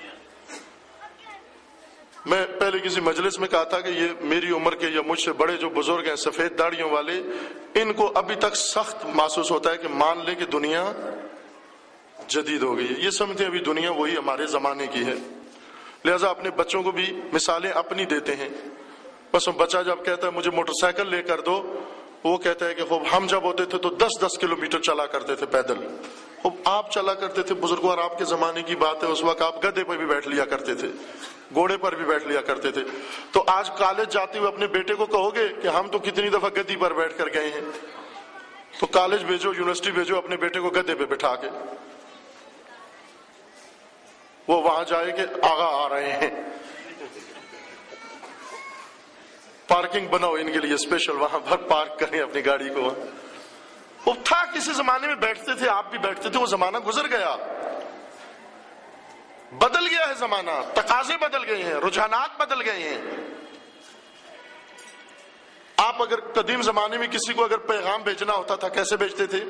S1: میں پہلے کسی مجلس میں کہا تھا کہ یہ میری عمر کے یا مجھ سے بڑے جو بزرگ ہیں سفید داڑھیوں والے، ان کو ابھی تک سخت محسوس ہوتا ہے کہ مان لیں کہ دنیا جدید ہو گئی ہے، یہ سمجھتے ہیں ابھی دنیا وہی ہمارے زمانے کی ہے، لہذا اپنے بچوں کو بھی مثالیں اپنی دیتے ہیں۔ بس بچہ جب کہتا ہے مجھے موٹر سائیکل لے کر دو، وہ کہتا ہے کہ خوب ہم جب ہوتے تھے تو دس دس کلومیٹر چلا کرتے تھے پیدل، خوب آپ چلا کرتے تھے بزرگوار، آپ کے زمانے کی بات ہے، اس وقت آپ گدھے پر بھی بیٹھ لیا کرتے تھے، گھوڑے پر بھی بیٹھ لیا کرتے تھے۔ تو آج کالج جاتے ہوئے اپنے بیٹے کو کہو گے کہ ہم تو کتنی دفعہ گدھی پر بیٹھ کر گئے ہیں، تو کالج بھیجو، یونیورسٹی بھیجو اپنے بیٹے کو گدھے پہ بٹھا کے، وہ وہاں جائے کہ آغا آ رہے ہیں، پارکنگ بناؤ ان کے لیے اسپیشل، وہاں پر پارک کریں اپنی گاڑی کو۔ وہ تھا کسی زمانے میں بیٹھتے تھے، آپ بھی بیٹھتے تھے، وہ زمانہ گزر گیا، بدل گیا ہے زمانہ، تقاضے بدل گئے ہیں، رجحانات بدل گئے ہیں۔ آپ اگر قدیم زمانے میں کسی کو اگر پیغام بھیجنا ہوتا تھا کیسے بھیجتے تھے؟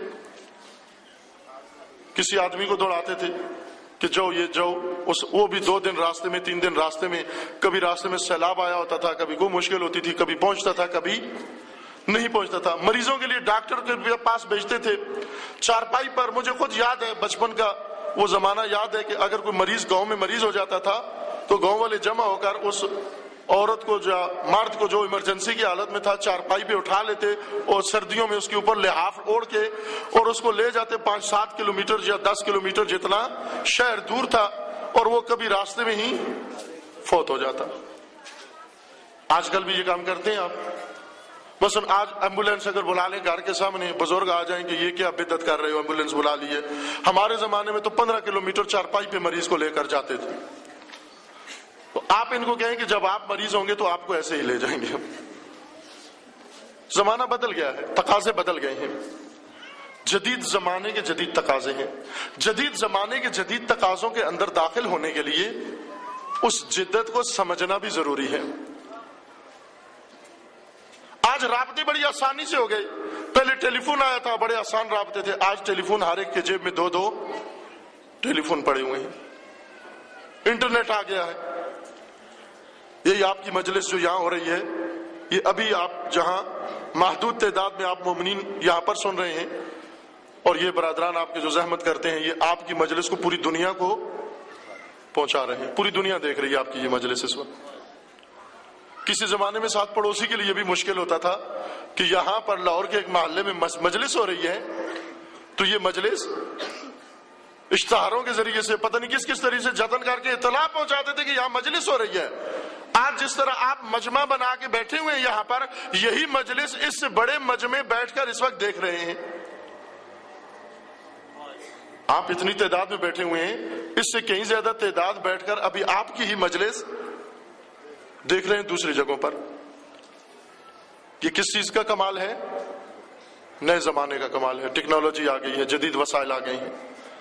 S1: کسی آدمی کو دوڑاتے تھے کہ جاؤ یہ جاؤ، اس وہ بھی دو دن راستے میں، تین دن راستے میں، کبھی راستے میں سیلاب آیا ہوتا تھا، کبھی کوئی مشکل ہوتی تھی، کبھی پہنچتا تھا کبھی نہیں پہنچتا تھا۔ مریضوں کے لیے ڈاکٹر کے پاس بھیجتے تھے چارپائی پر۔ مجھے خود یاد ہے بچپن کا وہ زمانہ یاد ہے کہ اگر کوئی مریض گاؤں میں مریض ہو جاتا تھا تو گاؤں والے جمع ہو کر اس عورت کو جو مرد کو جو ایمرجنسی کی حالت میں تھا چارپائی پہ اٹھا لیتے اور سردیوں میں اس کے اوپر لحاف اوڑھ کے اور اس کو لے جاتے پانچ سات کلو میٹر یا دس کلو میٹر جتنا شہر دور تھا، اور وہ کبھی راستے میں ہی فوت ہو جاتا۔ آج کل بھی یہ کام کرتے ہیں آپ؟ مثلا آج ایمبولینس اگر بلا لیں گھر کے سامنے، بزرگ آ جائیں کہ یہ کیا بدعت کر رہے ہو، ایمبولینس بلا لی ہے۔ ہمارے زمانے میں تو پندرہ کلو میٹر چارپائی پہ مریض کو لے کر جاتے تھے۔ تو آپ ان کو کہیں کہ جب آپ مریض ہوں گے تو آپ کو ایسے ہی لے جائیں گے۔ زمانہ بدل گیا ہے، تقاضے بدل گئے ہیں، جدید زمانے کے جدید تقاضے ہیں۔ جدید زمانے کے جدید تقاضوں کے اندر داخل ہونے کے لیے اس جدت کو سمجھنا بھی ضروری ہے۔ آج رابطے بڑی آسانی سے ہو گئے، پہلے ٹیلی فون آیا تھا، بڑے آسان رابطے تھے، آج ٹیلی فون ہر ایک کے جیب میں دو دو ٹیلی فون پڑے ہوئے ہیں، انٹرنیٹ آ گیا ہے۔ یہی آپ کی مجلس جو یہاں ہو رہی ہے، یہ ابھی آپ جہاں محدود تعداد میں آپ مومنین یہاں پر سن رہے ہیں، اور یہ برادران آپ کے جو زحمت کرتے ہیں، یہ آپ کی مجلس کو پوری دنیا کو پہنچا رہے ہیں، پوری دنیا دیکھ رہی ہے آپ کی یہ مجلس اس وقت۔ کسی زمانے میں ساتھ پڑوسی کے لیے بھی مشکل ہوتا تھا کہ یہاں پر لاہور کے ایک محلے میں مجلس ہو رہی ہے، تو یہ مجلس اشتہاروں کے ذریعے سے پتہ نہیں کس کس طریقے سے جتن کر کے اطلاع پہنچاتے تھے کہ یہاں مجلس ہو رہی ہے۔ آج جس طرح آپ مجمع بنا کے بیٹھے ہوئے ہیں یہاں پر، یہی مجلس اس سے بڑے مجمع بیٹھ کر اس وقت دیکھ رہے ہیں۔ آپ اتنی تعداد میں بیٹھے ہوئے ہیں، اس سے کہیں زیادہ تعداد بیٹھ کر ابھی آپ کی ہی مجلس دیکھ رہے ہیں دوسری جگہوں پر. یہ کس چیز کا کمال ہے؟ نئے زمانے کا کمال ہے. ٹیکنالوجی آ گئی ہے، جدید وسائل آ گئی ہیں.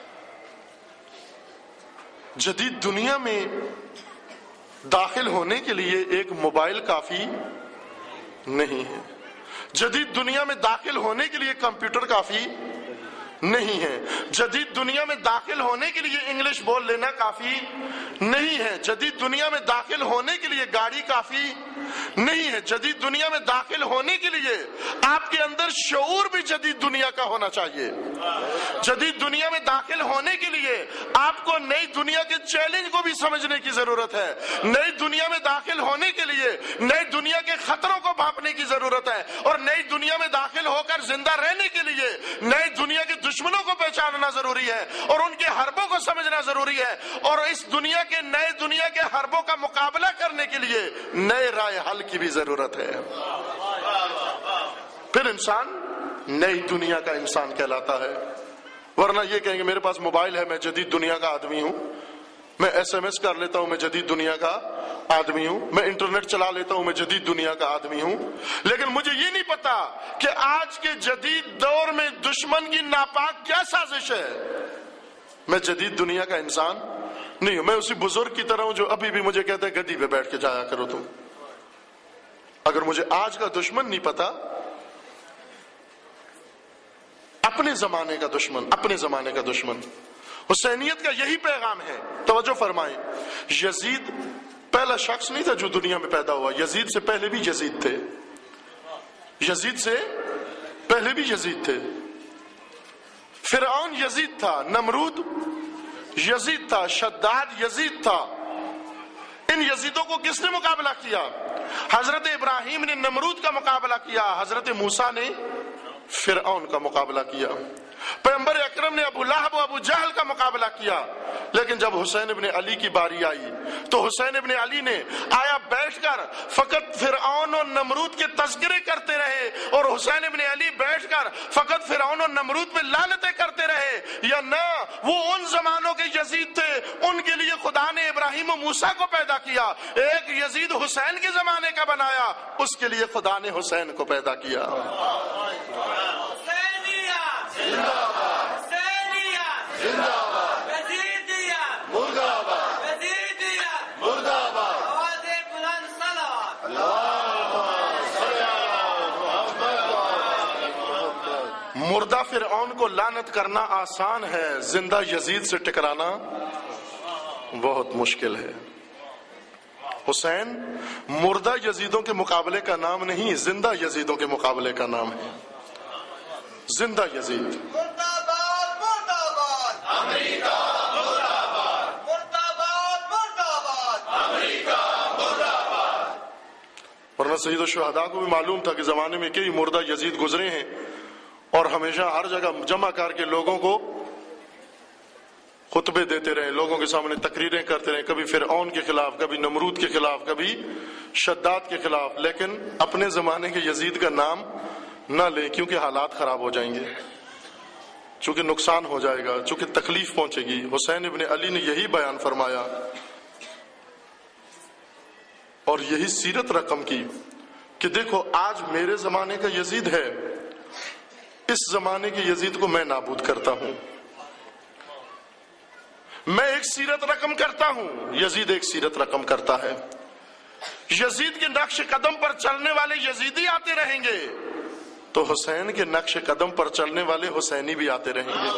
S1: جدید دنیا میں داخل ہونے کے لیے ایک موبائل کافی نہیں ہے. جدید دنیا میں داخل ہونے کے لیے کمپیوٹر کافی نہیں ہے. جدید دنیا میں داخل ہونے کے لیے انگلش بول لینا کافی نہیں ہے. جدید دنیا میں داخل ہونے کے لیے گاڑی کافی نہیں ہے. جدید دنیا میں داخل ہونے کے لیے آپ کے اندر شعور بھی جدید دنیا کا ہونا چاہیے. جدید دنیا میں داخل ہونے کے لیے آپ کو نئی دنیا کے چیلنج کو بھی سمجھنے کی ضرورت ہے. نئی دنیا میں داخل ہونے کے لیے نئی دنیا کے خطروں کو بھانپنے کی ضرورت ہے. اور نئی دنیا میں داخل ہو کر زندہ رہنے کے لیے نئی دنیا کے دشمنوں کو پہچاننا ضروری ہے اور ان کے حربوں کو سمجھنا ضروری ہے. اور اس دنیا کے نئے دنیا کے حربوں کا مقابلہ کرنے کے لیے نئے رائے حل کی بھی ضرورت ہے. پھر انسان نئی دنیا کا انسان کہلاتا ہے. ورنہ یہ کہیں گے میرے پاس موبائل ہے، میں جدید دنیا کا آدمی ہوں، میں ایس ایم ایس کر لیتا ہوں، میں جدید دنیا کا آدمی ہوں، میں انٹرنیٹ چلا لیتا ہوں، میں جدید دنیا کا آدمی ہوں. لیکن مجھے یہ نہیں پتا کہ آج کے جدید دور میں دشمن کی ناپاک کیا سازش ہے. میں جدید دنیا کا انسان نہیں ہوں. میں اسی بزرگ کی طرح ہوں جو ابھی بھی مجھے کہتے ہیں گدی پہ بیٹھ کے جایا کرو تم. اگر مجھے آج کا دشمن نہیں پتا، اپنے زمانے کا دشمن، اپنے زمانے کا دشمن. حسینیت کا یہی پیغام ہے. توجہ فرمائیں، یزید پہلا شخص نہیں تھا جو دنیا میں پیدا ہوا. یزید سے پہلے بھی یزید تھے. یزید سے پہلے بھی یزید تھے. فرعون یزید تھا، نمرود یزید تھا، شداد یزید تھا. ان یزیدوں کو کس نے مقابلہ کیا؟ حضرت ابراہیم نے نمرود کا مقابلہ کیا، حضرت موسیٰ نے فرعون کا مقابلہ کیا، پیغمبر اکرم نے ابو لہب و ابو جہل کا مقابلہ کیا. لیکن جب حسین ابن علی کی باری آئی تو حسین ابن علی نے آیا بیٹھ کر فقط فرعون اور نمرود کے تذکرے کرتے رہے، اور حسین ابن علی بیٹھ کر فقط فرعون اور نمرود پہ لعنتیں کرتے رہے. یا نہ، وہ ان زمانوں کے یزید تھے، ان کے لیے خدا نے ابراہیم و موسیٰ کو پیدا کیا. ایک یزید حسین کے زمانے کا بنایا، اس کے لیے خدا نے حسین کو پیدا کیا. مردہ فرعون کو لعنت کرنا آسان ہے، زندہ یزید سے ٹکرانا بہت مشکل ہے. حسین مردہ یزیدوں کے مقابلے کا نام نہیں، زندہ یزیدوں کے مقابلے کا نام ہے. زندہ یزید. ورنہ سید الشہداء کو بھی معلوم تھا کہ زمانے میں کئی مردہ یزید گزرے ہیں، اور ہمیشہ ہر جگہ جمع کر کے لوگوں کو خطبے دیتے رہے، لوگوں کے سامنے تقریریں کرتے رہے، کبھی فرعون کے خلاف، کبھی نمرود کے خلاف، کبھی شداد کے خلاف. لیکن اپنے زمانے کے یزید کا نام نہ لیں، کیونکہ حالات خراب ہو جائیں گے، چونکہ نقصان ہو جائے گا، چونکہ تکلیف پہنچے گی. حسین ابن علی نے یہی بیان فرمایا اور یہی سیرت رقم کی کہ دیکھو آج میرے زمانے کا یزید ہے، اس زمانے کے یزید کو میں نابود کرتا ہوں. میں ایک سیرت رقم کرتا ہوں، یزید ایک سیرت رقم کرتا ہے. یزید کے نقش قدم پر چلنے والے یزیدی آتے رہیں گے تو حسین کے نقش قدم پر چلنے والے حسینی بھی آتے رہیں گے.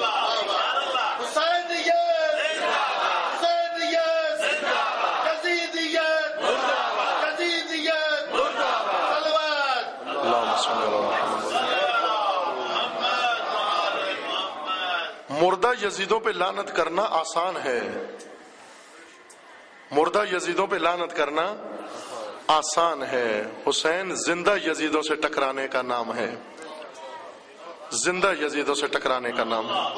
S1: مردہ یزیدوں پہ لعنت کرنا آسان ہے، مردہ یزیدوں پہ لعنت کرنا آسان ہے. حسین زندہ یزیدوں سے ٹکرانے کا نام ہے، زندہ یزیدوں سے ٹکرانے کا نام ہے.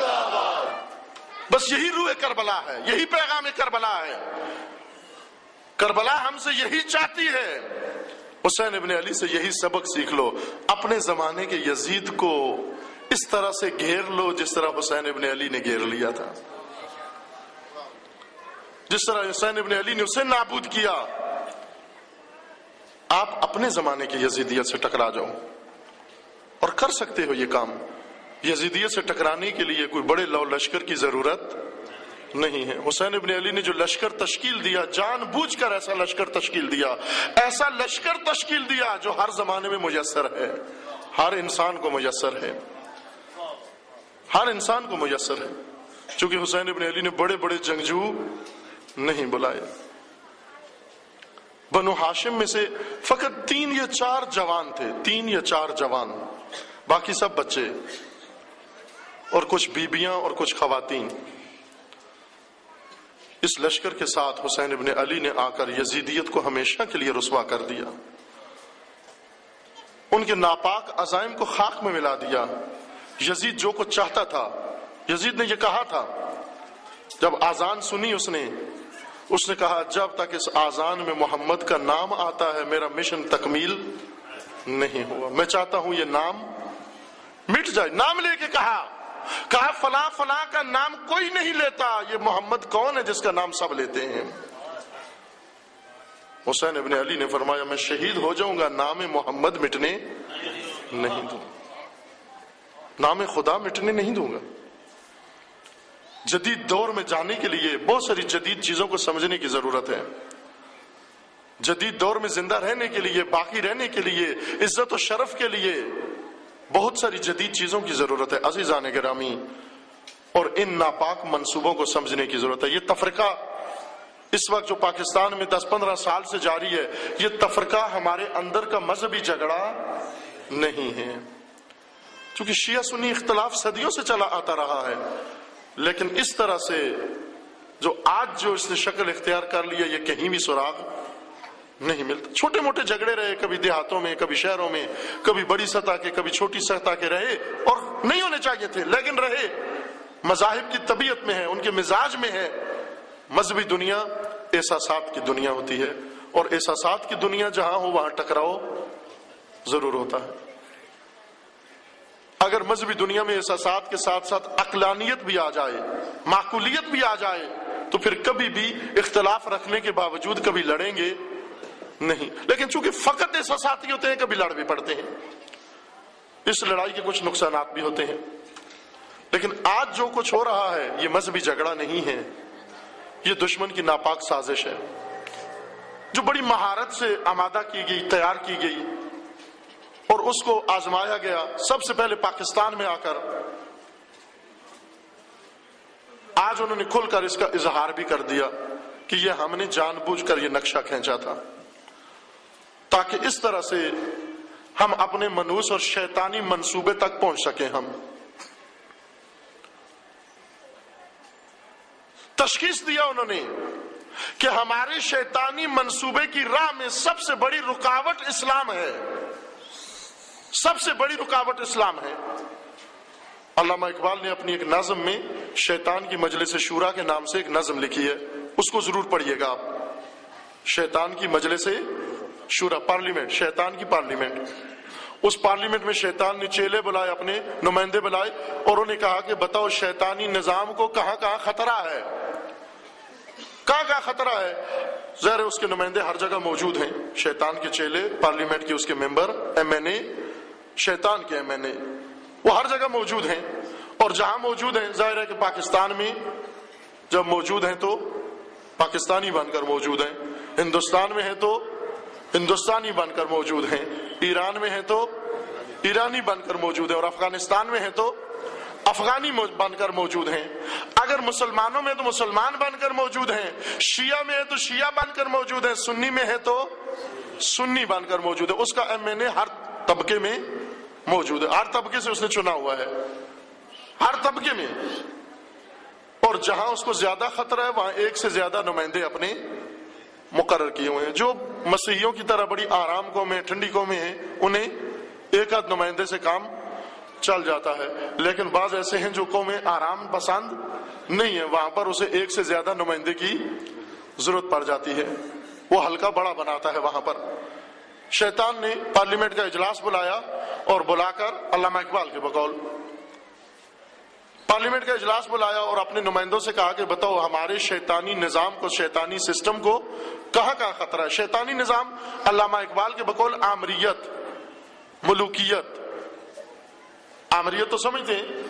S1: بس یہی روح کربلا ہے، یہی پیغام کربلا ہے. کربلا ہم سے یہی چاہتی ہے، حسین ابن علی سے یہی سبق سیکھ لو، اپنے زمانے کے یزید کو اس طرح سے گھیر لو جس طرح حسین ابن علی نے گھیر لیا تھا، جس طرح حسین ابن علی نے اسے نابود کیا۔ آپ اپنے زمانے کی یزیدیت سے ٹکرا جاؤ، اور کر سکتے ہو یہ کام۔ یزیدیت سے ٹکرانے کے لیے کوئی بڑے لو لشکر کی ضرورت نہیں ہے۔ حسین ابن علی نے جو لشکر تشکیل دیا، جان بوجھ کر ایسا لشکر تشکیل دیا، ایسا لشکر تشکیل دیا جو ہر زمانے میں میسر ہے، ہر انسان کو میسر ہے، ہر انسان کو میسر ہے، چونکہ حسین ابن علی نے بڑے بڑے جنگجو نہیں بلائے۔ بنو ہاشم میں سے فقط تین یا چار جوان تھے، تین یا چار جوان، باقی سب بچے اور کچھ بیبیاں اور کچھ خواتین۔ اس لشکر کے ساتھ حسین ابن علی نے آ کر یزیدیت کو ہمیشہ کے لیے رسوا کر دیا، ان کے ناپاک عزائم کو خاک میں ملا دیا۔ یزید جو کچھ چاہتا تھا، یزید نے یہ کہا تھا، جب آذان سنی اس نے اس نے کہا جب تک اس آذان میں محمد کا نام آتا ہے میرا مشن تکمیل نہیں ہوا، میں چاہتا ہوں یہ نام مٹ جائے۔ نام لے کے کہا کہا فلاں فلاں کا نام کوئی نہیں لیتا، یہ محمد کون ہے جس کا نام سب لیتے ہیں؟ حسین ابن علی نے فرمایا میں شہید ہو جاؤں گا، نام محمد مٹنے نہیں دوں، نام خدا مٹنے نہیں دوں گا۔ جدید دور میں جانے کے لیے بہت ساری جدید چیزوں کو سمجھنے کی ضرورت ہے۔ جدید دور میں زندہ رہنے کے لیے، باقی رہنے کے لیے، عزت و شرف کے لیے بہت ساری جدید چیزوں کی ضرورت ہے عزیزان گرامی، اور ان ناپاک منصوبوں کو سمجھنے کی ضرورت ہے۔ یہ تفرقہ اس وقت جو پاکستان میں دس پندرہ سال سے جاری ہے، یہ تفرقہ ہمارے اندر کا مذہبی جھگڑا نہیں ہے، چونکہ شیعہ سنی اختلاف صدیوں سے چلا آتا رہا ہے، لیکن اس طرح سے جو آج جو اس نے شکل اختیار کر لیا یہ کہیں بھی سراغ نہیں ملتا۔ چھوٹے موٹے جھگڑے رہے، کبھی دیہاتوں میں، کبھی شہروں میں، کبھی بڑی سطح کے، کبھی چھوٹی سطح کے رہے، اور نہیں ہونے چاہیے تھے لیکن رہے۔ مذاہب کی طبیعت میں ہے، ان کے مزاج میں ہے۔ مذہبی دنیا احساسات کی دنیا ہوتی ہے، اور احساسات کی دنیا جہاں ہو وہاں ٹکراؤ ضرور ہوتا ہے۔ اگر مذہبی دنیا میں احساسات کے ساتھ ساتھ عقلانیت بھی آ جائے، معقولیت بھی آ جائے، تو پھر کبھی بھی اختلاف رکھنے کے باوجود کبھی لڑیں گے نہیں۔ لیکن چونکہ فقط احساسات ہی ہوتے ہیں، کبھی لڑ بھی پڑتے ہیں، اس لڑائی کے کچھ نقصانات بھی ہوتے ہیں۔ لیکن آج جو کچھ ہو رہا ہے یہ مذہبی جھگڑا نہیں ہے، یہ دشمن کی ناپاک سازش ہے جو بڑی مہارت سے آمادہ کی گئی، تیار کی گئی، اور اس کو آزمایا گیا سب سے پہلے پاکستان میں آ کر۔ آج انہوں نے کھل کر اس کا اظہار بھی کر دیا کہ یہ ہم نے جان بوجھ کر یہ نقشہ کھینچا تھا تاکہ اس طرح سے ہم اپنے منحوس اور شیطانی منصوبے تک پہنچ سکیں۔ ہم تشخیص دیا انہوں نے کہ ہمارے شیطانی منصوبے کی راہ میں سب سے بڑی رکاوٹ اسلام ہے، سب سے بڑی رکاوٹ اسلام ہے۔ علامہ اقبال نے اپنی ایک نظم میں شیطان کی مجلس شورا کے نام سے ایک نظم لکھی ہے، اس کو ضرور پڑھیے گا آپ۔ شیطان کی مجلس شورا، پارلیمنٹ، شیطان کی پارلیمنٹ۔ اس پارلیمنٹ میں شیطان نے چیلے بلائے، اپنے نمائندے بلائے، اور انہوں نے کہا کہ بتاؤ شیطانی نظام کو کہاں کہاں خطرہ ہے، کہاں کہاں خطرہ ہے۔ ظاہر ہے اس کے نمائندے ہر جگہ موجود ہیں، شیطان کے چیلے، پارلیمنٹ کے اس کے ممبر، ایم این اے، شیطان کے ایم این اے، وہ ہر جگہ موجود ہیں۔ اور جہاں موجود ہیں، ظاہر ہے کہ پاکستان میں جب موجود ہیں تو پاکستانی بن کر موجود ہیں، ہندوستان میں ہیں تو ہندوستانی بن کر موجود ہیں، ایران میں ہیں تو ایرانی بن کر موجود ہیں، اور افغانستان میں ہیں تو افغانی بن کر موجود ہیں۔ اگر مسلمانوں میں تو مسلمان بن کر موجود ہیں، شیعہ میں ہے تو شیعہ بن کر موجود ہیں، سنی میں ہے تو سنی بن کر موجود ہے۔ اس کا ایم این اے ہر طبقے میں موجود ہے، ہر طبقے سے اس نے چنا ہوا ہے، ہر طبقے میں۔ اور جہاں اس کو زیادہ خطرہ ہے وہاں ایک سے زیادہ نمائندے اپنے مقرر کیے ہوئے ہیں۔ جو مسیحیوں کی طرح بڑی آرام قومیں، ٹھنڈی قومیں ہیں، انہیں ایک آدھ نمائندے سے کام چل جاتا ہے، لیکن بعض ایسے ہیں جو قومیں آرام پسند نہیں ہے، وہاں پر اسے ایک سے زیادہ نمائندے کی ضرورت پڑ جاتی ہے۔ وہ حلقہ بڑا بناتا ہے وہاں پر. شیطان نے پارلیمنٹ کا اجلاس بلایا اور بلا کر علامہ اقبال کے بقول پارلیمنٹ کا اجلاس بلایا اور اپنے نمائندوں سے کہا کہ بتاؤ ہمارے شیطانی نظام کو، شیطانی سسٹم کو کہاں کہاں خطرہ ہے. شیطانی نظام علامہ اقبال کے بقول آمریت، ملوکیت. آمریت تو سمجھتے ہیں،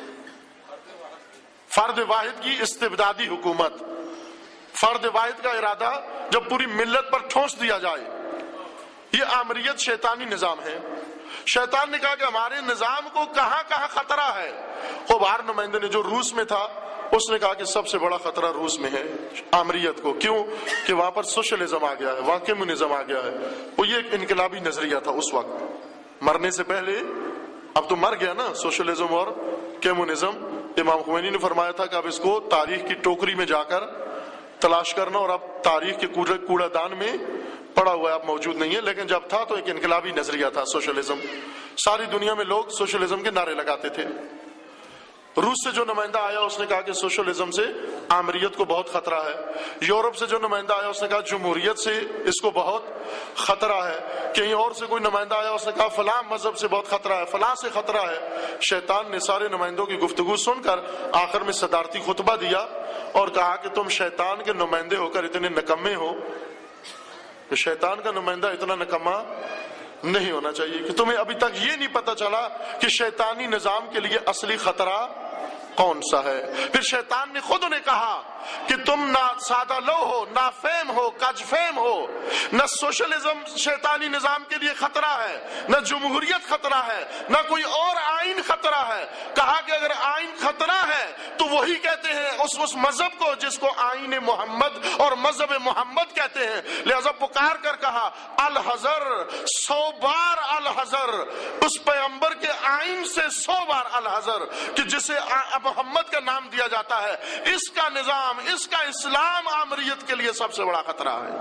S1: فرد واحد کی استبدادی حکومت، فرد واحد کا ارادہ جب پوری ملت پر ٹھونس دیا جائے، یہ آمریت شیطانی نظام ہے. شیطان نے کہا کہ ہمارے نظام کو کہاں کہاں خطرہ ہے. وہ باہر نمائندے نے جو روس میں تھا اس نے کہا کہ سب سے بڑا خطرہ روس میں ہے آمریت کو. کیوں؟ کہ وہاں پر سوشلزم آ گیا ہے، وہاں کمیونزم آ گیا ہے. وہ یہ ایک انقلابی نظریہ تھا اس وقت، مرنے سے پہلے. اب تو مر گیا نا سوشلزم اور کمیونزم. امام خمینی نے فرمایا تھا کہ اب اس کو تاریخ کی ٹوکری میں جا کر تلاش کرنا، اور اب تاریخ کے کوڑا دان میں پڑا ہوا ہے، اب موجود نہیں ہے. لیکن جب تھا تو ایک انقلابی نظریہ تھا سوشلزم. ساری دنیا میں لوگ سوشلزم کے نعرے لگاتے تھے. روس سے جو نمائندہ آیا اس نے کہا کہ سوشلزم سے آمریت کو بہت خطرہ ہے. یورپ سے جو نمائندہ آیا اس نے کہا جمہوریت سے اس کو بہت خطرہ ہے. کہیں اور سے کوئی نمائندہ آیا اس نے کہا فلاں مذہب سے بہت خطرہ ہے، فلاں سے خطرہ ہے. شیطان نے سارے نمائندوں کی گفتگو سن کر آخر میں صدارتی خطبہ دیا اور کہا کہ تم شیطان کے نمائندے ہو کر اتنے نکمے ہو کہ شیطان کا نمائندہ اتنا نکما نہیں ہونا چاہیے کہ تمہیں ابھی تک یہ نہیں پتا چلا کہ شیطانی نظام کے لیے اصلی خطرہ کون سا ہے. پھر شیطان نے خود انہیں کہا کہ تم نہ سادہ لو ہو، نہ فہم ہو، کج فہم ہو. نہ سوشلزم شیطانی نظام کے لیے خطرہ ہے، نہ جمہوریت خطرہ ہے، نہ کوئی اور آئین خطرہ ہے. کہا کہ اگر آئین خطرہ ہے تو وہی کہتے ہیں اس اس مذہب کو جس کو آئین محمد اور مذہب محمد کہتے ہیں. لہذا پکار کر کہا الحذر، سو بار الحذر، اس پیغمبر کے آئین سے سو بار الحذر کہ جسے محمد کا نام دیا جاتا ہے. اس کا نظام، اس کا اسلام آمریت کے لیے سب سے بڑا خطرہ ہے.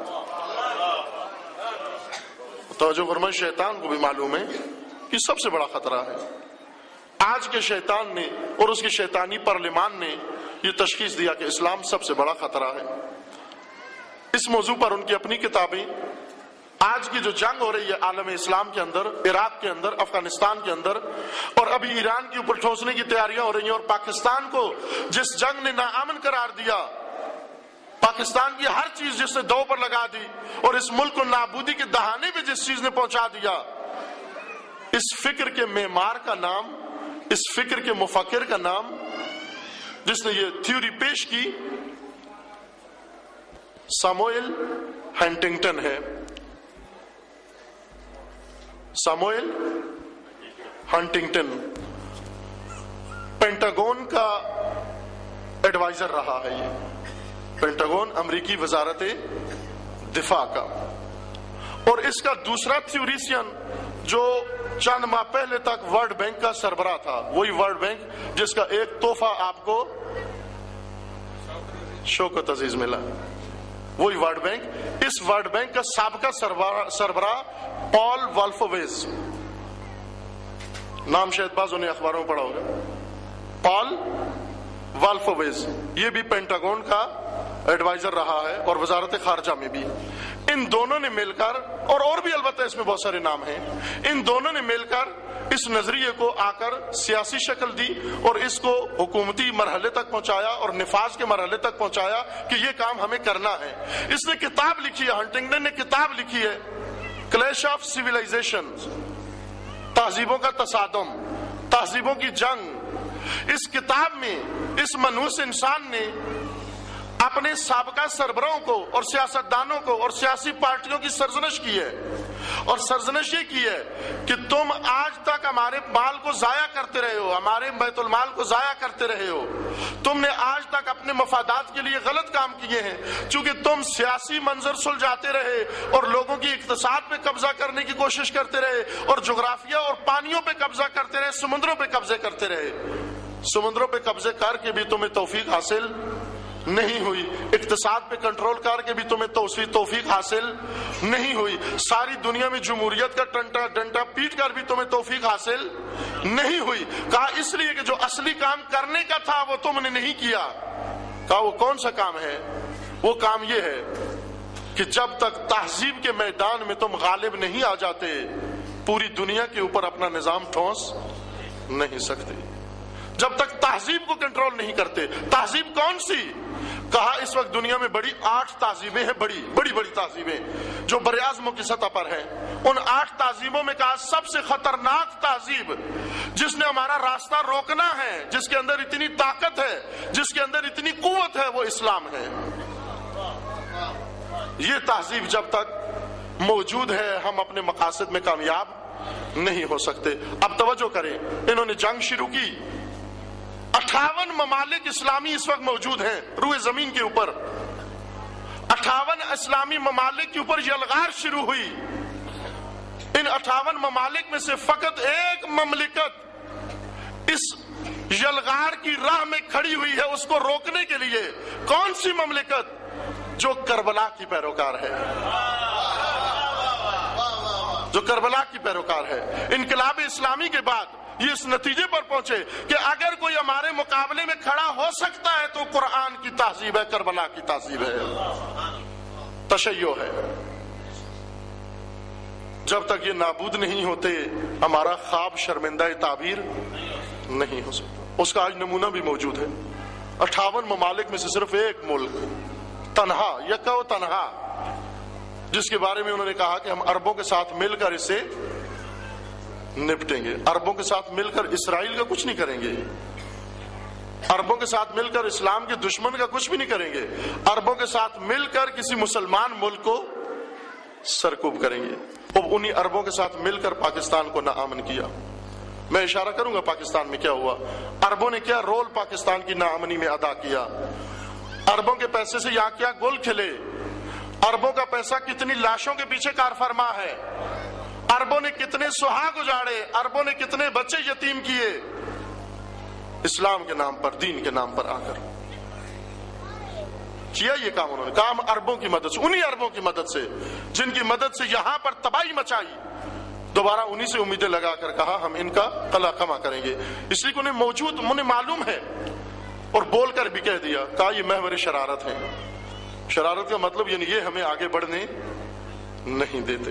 S1: توجہ فرمائیں، شیطان کو بھی معلوم ہے کہ سب سے بڑا خطرہ ہے. آج کے شیطان نے اور اس کی شیطانی پارلیمان نے یہ تشخیص دیا کہ اسلام سب سے بڑا خطرہ ہے. اس موضوع پر ان کی اپنی کتابیں، آج کی جو جنگ ہو رہی ہے عالم اسلام کے اندر، عراق کے اندر، افغانستان کے اندر، اور ابھی ایران کے اوپر ٹھونسنے کی تیاریاں ہو رہی ہیں، اور پاکستان کو جس جنگ نے ناامن قرار دیا، پاکستان کی ہر چیز جس نے دو پر لگا دی، اور اس ملک کو نابودی کے دہانے پہ جس چیز نے پہنچا دیا، اس فکر کے معمار کا نام، اس فکر کے مفکر کا نام، جس نے یہ تھیوری پیش کی، ساموئل ہنٹنگٹن ہے. ساموئل ہنٹنگٹن پینٹاگون کا ایڈوائزر رہا ہے. یہ پینٹاگون امریکی وزارت دفاع کا. اور اس کا دوسرا تھیوریسین جو چند ماہ پہلے تک ورلڈ بینک کا سربراہ تھا، وہی ورلڈ بینک جس کا ایک تحفہ آپ کو شوکت عزیز ملا، وہی ورلڈ بینک. اس ورلڈ بینک کا سابقہ سربراہ پال والفویز، نام شاید بعضوں نے اخباروں میں پڑھا ہوگا، پال والفویز. یہ بھی پینٹاگون کا ایڈوائزر رہا ہے اور وزارت خارجہ میں بھی. ان دونوں نے مل کر، اور اور بھی البتہ اس میں بہت سارے نام ہیں، ان دونوں نے مل کر اس نظریے کو آ کر سیاسی شکل دی اور اس کو حکومتی مرحلے تک پہنچایا اور نفاذ کے مرحلے تک پہنچایا کہ یہ کام ہمیں کرنا ہے. اس نے کتاب لکھی ہے، ہنٹنگٹن نے کتاب لکھی ہے، کلیش آف سیویلائزیشن، تہذیبوں کا تصادم، تہذیبوں کی جنگ. اس کتاب میں اس منحوس انسان نے اپنے سابقہ سربراہوں کو اور سیاستدانوں کو اور سیاسی پارٹیوں کی سرزنش کی ہے، اور سرزنش یہ کی ہے کہ تم آج تک ہمارے مال کو ضائع کرتے رہے ہو، ہمارے بیت المال کو ضائع کرتے رہے ہو. تم نے آج تک اپنے مفادات کے لیے غلط کام کیے ہیں، چونکہ تم سیاسی منظر سلجھاتے رہے اور لوگوں کی اقتصاد پہ قبضہ کرنے کی کوشش کرتے رہے، اور جغرافیہ اور پانیوں پہ قبضہ کرتے رہے، سمندروں پہ قبضے کرتے رہے. سمندروں پہ قبضے کر کے بھی تمہیں توفیق حاصل نہیں ہوئی، اقتصاد پہ کنٹرول کر کے بھی تمہیں توفیق حاصل نہیں ہوئی، ساری دنیا میں جمہوریت کا ٹنٹا ڈنٹا پیٹ کر بھی تمہیں توفیق حاصل نہیں ہوئی. کہا اس لیے کہ جو اصلی کام کرنے کا تھا وہ تم نے نہیں کیا. کہا وہ کون سا کام ہے؟ وہ کام یہ ہے کہ جب تک تہذیب کے میدان میں تم غالب نہیں آ جاتے پوری دنیا کے اوپر اپنا نظام ٹھونس نہیں سکتے. جب تک تہذیب کو کنٹرول نہیں کرتے. تہذیب کون سی؟ کہا اس وقت دنیا میں بڑی آٹھ تہذیبیں ہیں, بڑی بڑی بڑی تہذیبیں جو بر اعظموں کی سطح پر ہیں. ان آٹھ تہذیبوں میں کہا سب سے خطرناک تہذیب جس نے ہمارا راستہ روکنا ہے, جس کے اندر اتنی طاقت ہے, جس کے اندر اتنی قوت ہے, وہ اسلام ہے. یہ تہذیب جب تک موجود ہے ہم اپنے مقاصد میں کامیاب نہیں ہو سکتے. اب توجہ کریں, انہوں نے جنگ شروع کی. اٹھاون ممالک اسلامی اس وقت موجود ہیں روئے زمین کے اوپر. اٹھاون اسلامی ممالک کے اوپر یلغار شروع ہوئی. ان اٹھاون ممالک میں سے فقط ایک مملکت اس یلغار کی راہ میں کھڑی ہوئی ہے اس کو روکنے کے لیے. کون سی مملکت؟ جو کربلا کی پیروکار ہے, جو کربلا کی پیروکار ہے. انقلاب اسلامی کے بعد یہ اس نتیجے پر پہنچے کہ اگر کوئی ہمارے مقابلے میں کھڑا ہو سکتا ہے تو قرآن کی تہذیب ہے, کربلا کی تہذیب ہے, تشیع ہے. جب تک یہ نابود نہیں ہوتے ہمارا خواب شرمندہ تعبیر نہیں ہو سکتا. اس کا آج نمونہ بھی موجود ہے. اٹھاون ممالک میں سے صرف ایک ملک تنہا, یکا و تنہا, جس کے بارے میں انہوں نے کہا کہ ہم عربوں کے ساتھ مل کر اسے نپٹیں گے. عربوں کے ساتھ مل کر اسرائیل کا کچھ نہیں کریں گے, عربوں کے ساتھ مل کر اسلام کے دشمن کا کچھ بھی نہیں کریں گے, عربوں کے ساتھ مل کر کسی مسلمان ملک کو سرکوب کریں گے. اب انہی عربوں کے ساتھ مل کر پاکستان کو ناامن کیا. میں اشارہ کروں گا پاکستان میں کیا ہوا. عربوں نے کیا رول پاکستان کی ناامنی میں ادا کیا. عربوں کے پیسے سے یہاں کیا گول کھلے. عربوں کا پیسہ کتنی لاشوں کے پیچھے کار فرما ہے. عربوں نے کتنے سہاگ اجاڑے, عربوں نے کتنے بچے یتیم کیے اسلام کے نام پر, دین کے نام پر آ کر. کیا یہ کام انہوں نے, کام عربوں کی مدد سے, انہی عربوں کی مدد سے جن کی مدد سے یہاں پر تباہی مچائی. دوبارہ انہی سے امیدیں لگا کر کہا ہم ان کا قلع کما کریں گے. اس لیے کہ انہیں موجود, انہیں معلوم ہے اور بول کر بھی کہہ دیا, کہا یہ محور شرارت ہے. شرارت کا مطلب یعنی یہ ہمیں آگے بڑھنے نہیں دیتے.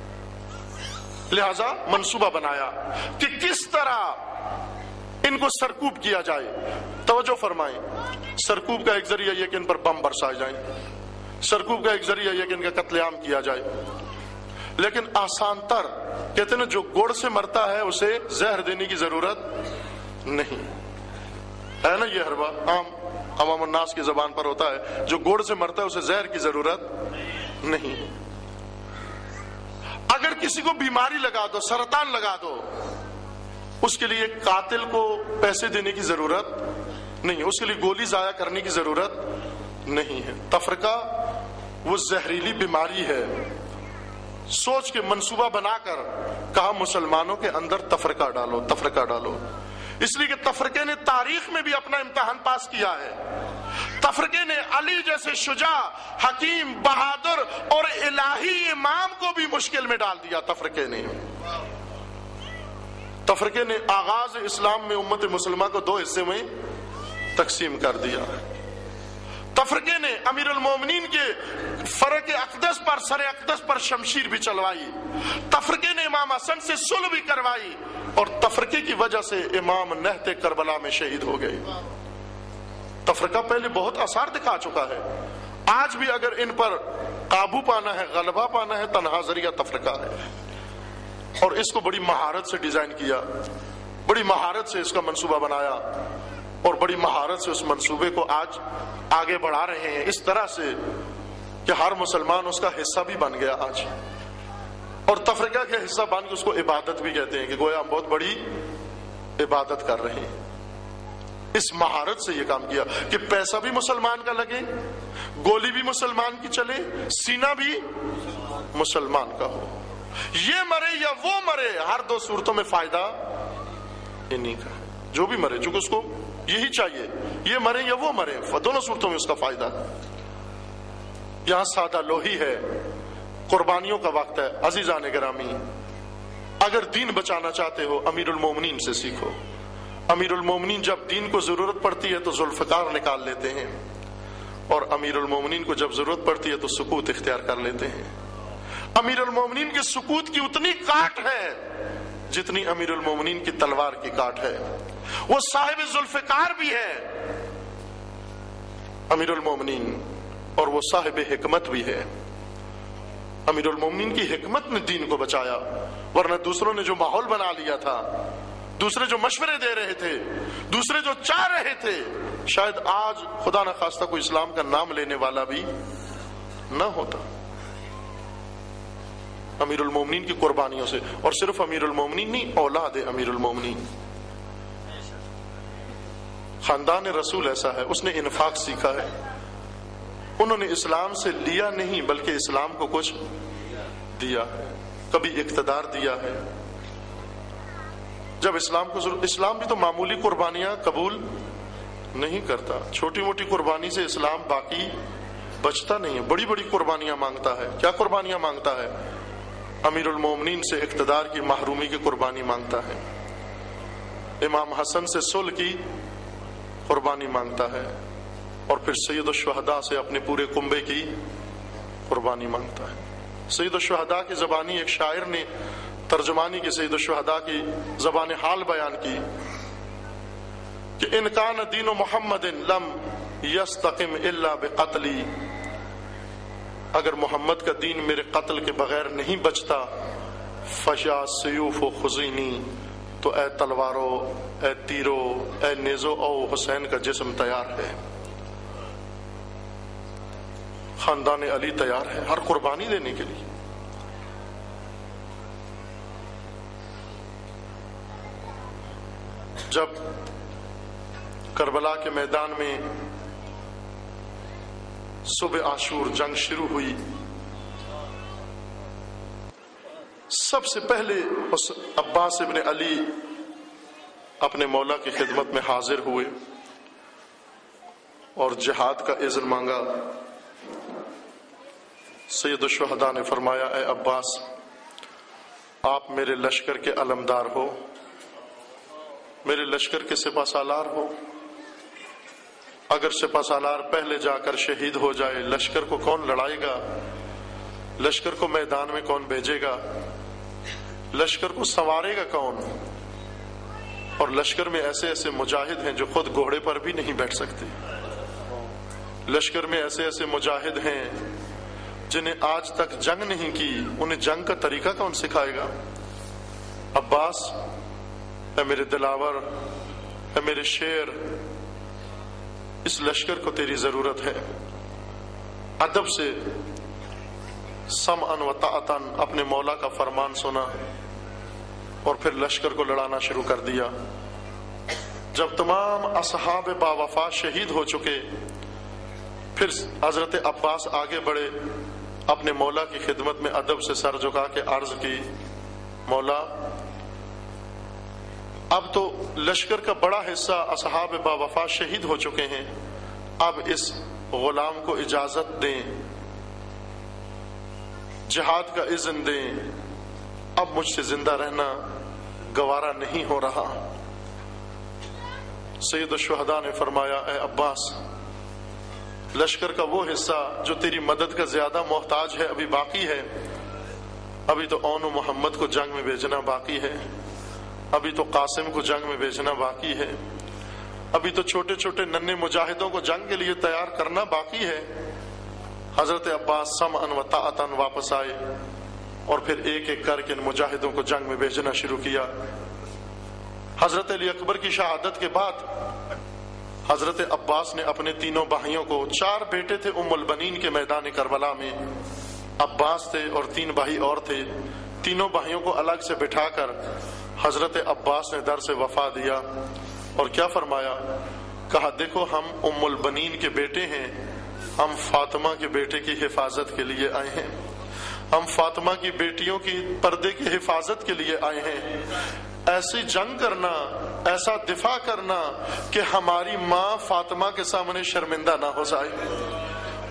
S1: لہذا منصوبہ بنایا کہ کس طرح ان کو سرکوب کیا جائے. توجہ فرمائیں, سرکوب کا ایک ذریعہ یہ کہ ان پر بم برسائے جائیں, سرکوب کا ایک ذریعہ یہ کہ ان کا قتل عام کیا جائے. لیکن آسان تر, کہتے ہیں جو گوڑ سے مرتا ہے اسے زہر دینے کی ضرورت نہیں ہے نا. یہ ہر بات عام عوام الناس کی زبان پر ہوتا ہے, جو گوڑ سے مرتا ہے اسے زہر کی ضرورت نہیں. اگر کسی کو بیماری لگا دو, سرطان لگا دو, اس کے لیے قاتل کو پیسے دینے کی ضرورت نہیں, اس کے لیے گولی ضائع کرنے کی ضرورت نہیں ہے. تفرقہ وہ زہریلی بیماری ہے. سوچ کے منصوبہ بنا کر کہا مسلمانوں کے اندر تفرقہ ڈالو, تفرقہ ڈالو. اس لیے کہ تفرقے نے تاریخ میں بھی اپنا امتحان پاس کیا ہے. تفرقے نے علی جیسے شجاع, حکیم, بہادر اور الہی امام کو بھی مشکل میں ڈال دیا. تفرقے نے تفرقے نے آغاز اسلام میں امت مسلمہ کو دو حصے میں تقسیم کر دیا. تفرقے نے امیر المومنین کے فرق اقدس پر, سر اقدس پر شمشیر بھی چلوائی. تفرقے نے امام حسن سے صلح بھی کروائی, اور تفرقے کی وجہ سے امام نہتے کربلا میں شہید ہو گئے. تفرقہ پہلے بہت آثار دکھا چکا ہے. آج بھی اگر ان پر قابو پانا ہے, غلبہ پانا ہے, تنہا ذریعہ تفرقہ ہے. اور اس کو بڑی مہارت سے ڈیزائن کیا, بڑی مہارت سے اس کا منصوبہ بنایا, اور بڑی مہارت سے اس منصوبے کو آج آگے بڑھا رہے ہیں اس طرح سے کہ ہر مسلمان اس کا حصہ بھی بن گیا آج. اور تفرقہ کے حصہ بن کے اس کو عبادت بھی کہتے ہیں کہ گویا ہم بہت بڑی عبادت کر رہے ہیں. اس مہارت سے یہ کام کیا کہ پیسہ بھی مسلمان کا لگے, گولی بھی مسلمان کی چلے, سینہ بھی مسلمان کا ہو. یہ مرے یا وہ مرے, ہر دو صورتوں میں فائدہ انہی کا ہے. جو بھی مرے, چونکہ اس کو یہی چاہیے, یہ مرے یا وہ مرے, دونوں صورتوں میں اس کا فائدہ ہے. یہاں سادہ لوہی ہے, قربانیوں کا وقت ہے. عزیزان گرامی, اگر دین بچانا چاہتے ہو امیر المومنین سے سیکھو. امیر المومنین جب دین کو ضرورت پڑتی ہے تو ذوالفقار نکال لیتے ہیں, اور امیر المومنین کو جب ضرورت پڑتی ہے تو سکوت اختیار کر لیتے ہیں. امیر المومنین کے سکوت کی اتنی کاٹ ہے جتنی امیر المومنین کی تلوار کی کاٹ ہے. وہ صاحب ذوالفقار بھی ہے امیر المومنین، اور وہ صاحب حکمت بھی ہے. امیر المومنین کی حکمت نے دین کو بچایا، ورنہ دوسروں نے جو ماحول بنا لیا تھا، دوسرے جو مشورے دے رہے تھے، دوسرے جو چاہ رہے تھے، شاید آج خدا نہ خواستہ کوئی اسلام کا نام لینے والا بھی نہ ہوتا. امیر المومنین کی قربانیوں سے، اور صرف امیر المومنین نہیں، اولاد امیر المومنین. خاندان رسول ایسا ہے، اس نے انفاق سیکھا ہے. انہوں نے اسلام سے لیا نہیں بلکہ اسلام کو کچھ دیا ہے. کبھی اقتدار دیا ہے. جب اسلام کو ضرور... اسلام بھی تو معمولی قربانیاں قبول نہیں کرتا. چھوٹی موٹی قربانی سے اسلام باقی بچتا نہیں ہے، بڑی بڑی قربانیاں مانگتا ہے. کیا قربانیاں مانگتا ہے؟ امیر المومنین سے اقتدار کی محرومی کی قربانی مانگتا ہے، امام حسن سے صلح کی قربانی مانگتا ہے، اور پھر سید الشہداء سے اپنے پورے کنبے کی قربانی مانگتا ہے. سید الشہداء کی زبانی ایک شاعر نے ترجمانی کی سید الشہداء کی زبان حال بیان کی کہ ان کان دین محمد لم یستقم الا بقتلی، اگر محمد کا دین میرے قتل کے بغیر نہیں بچتا، فشا سیوف و خزینی، تو اے تلوارو، اے تیرو، اے نیزو او حسین کا جسم تیار ہے. خاندان علی تیار ہے ہر قربانی دینے کے لیے. جب کربلا کے میدان میں صبح عاشور جنگ شروع ہوئی، سب سے پہلے اس عباس ابن علی اپنے مولا کی خدمت میں حاضر ہوئے اور جہاد کا اذن مانگا. سید الشہداء نے فرمایا، اے عباس، آپ میرے لشکر کے علمدار ہو، میرے لشکر کے سپہ سالار ہو. اگر سپہ سالار پہلے جا کر شہید ہو جائے، لشکر کو کون لڑائے گا؟ لشکر کو میدان میں کون بھیجے گا؟ لشکر کو سنوارے گا کون؟ اور لشکر میں ایسے ایسے مجاہد ہیں جو خود گھوڑے پر بھی نہیں بیٹھ سکتے. لشکر میں ایسے ایسے مجاہد ہیں جنہیں آج تک جنگ نہیں کی، انہیں جنگ کا طریقہ کون سکھائے گا؟ عباس، اے میرے دلاور، اے میرے شیر، اس لشکر کو تیری ضرورت ہے. ادب سے سمعن و طاعتن اپنے مولا کا فرمان سنا اور پھر لشکر کو لڑانا شروع کر دیا. جب تمام اصحاب باوفا شہید ہو چکے، پھر حضرت عباس آگے بڑھے، اپنے مولا کی خدمت میں ادب سے سر جھکا کے عرض کی، مولا، اب تو لشکر کا بڑا حصہ اصحاب باوفا شہید ہو چکے ہیں، اب اس غلام کو اجازت دیں، جہاد کا اذن دیں، اب مجھ سے زندہ رہنا گوارا نہیں ہو رہا. سید الشہداء نے فرمایا، اے عباس، لشکر کا وہ حصہ جو تیری مدد کا زیادہ محتاج ہے ابھی باقی ہے. ابھی تو اون و محمد کو جنگ میں بھیجنا باقی ہے، ابھی تو قاسم کو جنگ میں بھیجنا باقی ہے، ابھی تو چھوٹے چھوٹے ننھے مجاہدوں کو جنگ کے لیے تیار کرنا باقی ہے. حضرت عباس سمعن و طاعتن واپس آئے اور پھر ایک ایک کر کے ان مجاہدوں کو جنگ میں بھیجنا شروع کیا. حضرت علی اکبر کی شہادت کے بعد حضرت عباس نے اپنے تینوں بھائیوں کو، چار بیٹے تھے ام البنین کے میدان کربلا میں، عباس تھے اور تین بھائی اور تھے، تینوں بھائیوں کو الگ سے بٹھا کر حضرت عباس نے در سے وفا دیا اور کیا فرمایا؟ کہا، دیکھو ہم ام البنین کے بیٹے ہیں، ہم فاطمہ کے بیٹے کی حفاظت کے لیے آئے ہیں، ہم فاطمہ کی بیٹیوں کی پردے کی حفاظت کے لیے آئے ہیں. ایسی جنگ کرنا، ایسا دفاع کرنا کہ ہماری ماں فاطمہ کے سامنے شرمندہ نہ ہو جائے.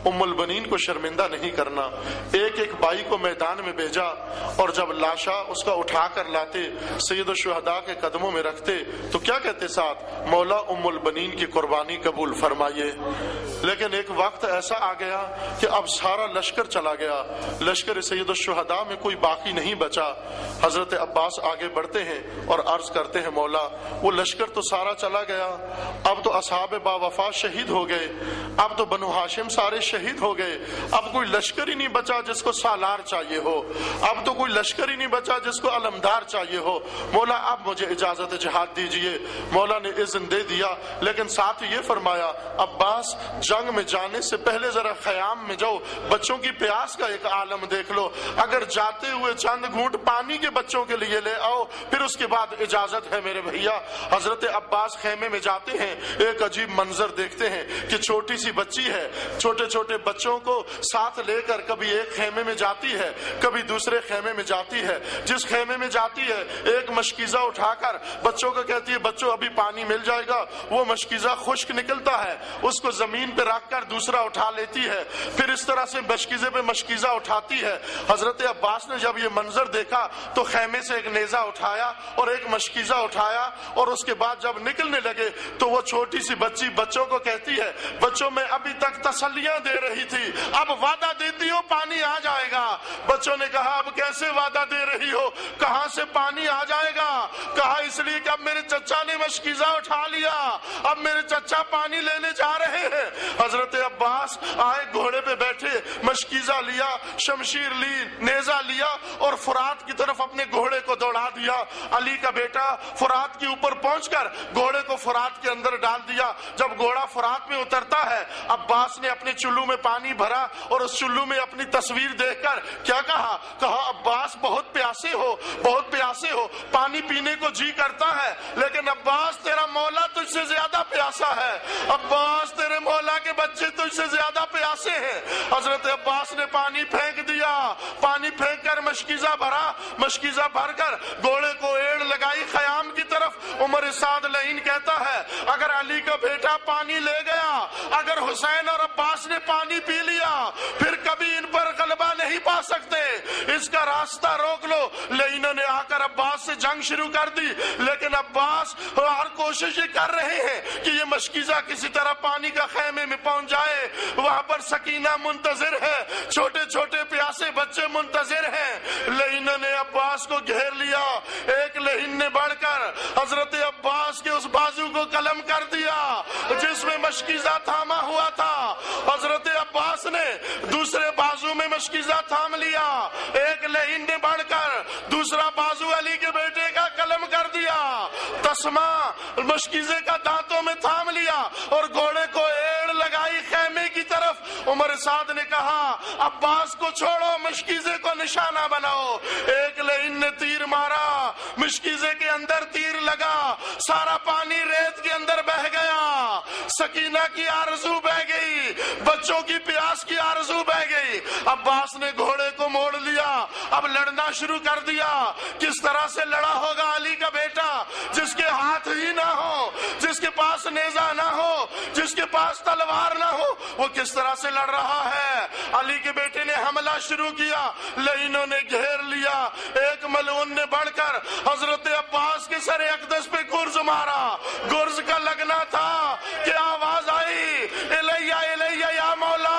S1: ام البنین کو شرمندہ نہیں کرنا. ایک ایک بھائی کو میدان میں بھیجا اور جب لاشا اس کا اٹھا کر لاتے سید الشہداء کے قدموں میں رکھتے تو کیا کہتے ساتھ؟ مولا ام البنین کی قربانی قبول فرمائیے. لیکن ایک وقت ایسا آ گیا کہ اب سارا لشکر چلا گیا, لشکر سید الشہداء میں کوئی باقی نہیں بچا. حضرت عباس آگے بڑھتے ہیں اور عرض کرتے ہیں مولا وہ لشکر تو سارا چلا گیا, اب تو اصحاب با وفا شہید ہو گئے, اب تو بنو ہاشم سارے شہید ہو گئے, اب کوئی لشکر ہی نہیں بچا جس کو سالار چاہیے ہو, اب تو کوئی لشکر ہی نہیں بچا جس کو علمدار چاہیے ہو. مولا اب مجھے اجازت جہاد دیجئے. مولا نے اذن دے دیا, لیکن ساتھ یہ فرمایا عباس جنگ میں جانے سے پہلے ذرا خیام میں جاؤ, بچوں کی پیاس کا ایک عالم دیکھ لو, اگر جاتے ہوئے چند گھونٹ پانی کے بچوں کے لیے لے آؤ, پھر اس کے بعد اجازت ہے میرے بھیا. حضرت عباس خیمے میں جاتے ہیں, ایک عجیب منظر دیکھتے ہیں کہ چھوٹی سی بچی ہے, چھوٹے چھوٹے بچوں کو ساتھ لے کر کبھی ایک خیمے میں جاتی ہے کبھی دوسرے خیمے میں جاتی ہے. جس خیمے میں جاتی ہے ایک مشکیزہ اٹھا کر بچوں کو کہتی ہے بچوں ابھی پانی مل جائے گا, وہ مشکیزہ خشک نکلتا ہے, اس کو زمین پہ رکھ کر دوسرا اٹھا لیتی ہے, پھر اس طرح سے مشکیزے پہ مشکیزہ اٹھاتی ہے. حضرت عباس نے جب یہ منظر دیکھا تو خیمے سے ایک نیزہ اٹھایا اور ایک مشکیزہ اٹھایا, اور اس کے بعد جب نکلنے لگے تو وہ چھوٹی سی بچی بچوں کو کہتی ہے بچوں میں ابھی تک تسلیاں دے رہی تھی, اب وعدہ دیتی ہوں پانی آ جائے گا. بچوں نے کہا اب کیسے وعدہ دے رہی ہو, کہاں سے پانی آ جائے گا؟ کہا اس لیے کہ اب میرے چچا نے مشکیزہ اٹھا لیا, اب میرے چچا پانی لینے جا رہے ہیں. حضرت عباس آئے, گھوڑے پہ بیٹھے, مشکیزہ لیا, شمشیر لی, نیزہ لیا اور فرات کی طرف اپنے گھوڑے کو دوڑا دیا. علی کا بیٹا فرات کے اوپر پہنچ کر گھوڑے کو فرات کے اندر ڈال دیا. جب گھوڑا فرات میں اترتا ہے عباس نے اپنے چلو میں پانی بھرا اور اس چلو میں اپنی تصویر دیکھ کر کیا کہا؟ کہا عباس بہت پیاسے ہو, بہت پیاسے ہو, پانی پینے کو جی کرتا ہے, لیکن عباس تیرا مولا تجھ سے زیادہ پیاسا ہے, عباس تیرے مولا کے بچے تجھ سے زیادہ پیاسے ہیں. حضرت عباس نے پانی پھینک دیا, پانی پھینک کر مشکیزہ بھرا, مشکیزہ بھر کر گھوڑے کو ایڑ لگائی خیام کی طرف. عمر سعد لعین کہتا ہے اگر علی کا بیٹا پانی لے گیا, اگر حسین اور عباس نے پانی پی لیا, پھر کبھی ان پر غلبہ نہیں پا سکتے, اس کا راستہ روک لو. لعینوں نے آ کر عباس سے جنگ شروع کر دی, لیکن عباس ہر کوشش یہ کر رہے ہیں کہ یہ مشکیزہ کسی طرح پانی کا خیمے میں پہنچ جائے. وہاں پر سکینہ منتظر ہے, چھوٹے چھوٹے پیاسے بچے منتظر ہیں. لعینوں نے عباس کو گھیر لیا, ایک لعین نے بڑھ کر حضرت عباس کے اس بازو کو قلم کر دیا جس میں مشکیزہ تھاما ہوا تھا. حضرت عباس نے دوسرے بازو میں مشکیزہ تھام لیا, ایک لعین نے بڑھ کر دوسرا بازو علی کے بیٹے کا قلم کر دیا, تسمہ مشکیزے کا دانتوں میں تھام لیا اور گھوڑے کو ایڑ لگائی خیمے کی طرف. عمر سعد نے کہا عباس کو چھوڑو, مشکیزے کو نشانہ بناؤ. ایک لعین نے تیر مارا, مشکیزے کے اندر تیر لگا, سارا پانی ریت کے اندر بہ گیا, سکینہ کی آرزو بہ گئی, بچوں کی پیاس کی آرزو بہ گئی. عباس نے گھوڑے کو موڑ لیا, اب لڑنا شروع کر دیا. کس طرح سے لڑا ہوگا علی کا بیٹا جس کے ہاتھ ہی نہ ہو, جس کے پاس نیزہ نہ ہو, جس کے پاس تلوار نہ ہو, وہ کس طرح سے لڑ رہا ہے. علی کے بیٹے نے حملہ شروع کیا, لعینوں نے گھیر لیا. ایک ملعون نے بڑھ کر حضرت عباس کے سر اقدس پہ گرز مارا, گرز کا لگنا تھا کہ آواز آئی الیہ الیہ یا مولا.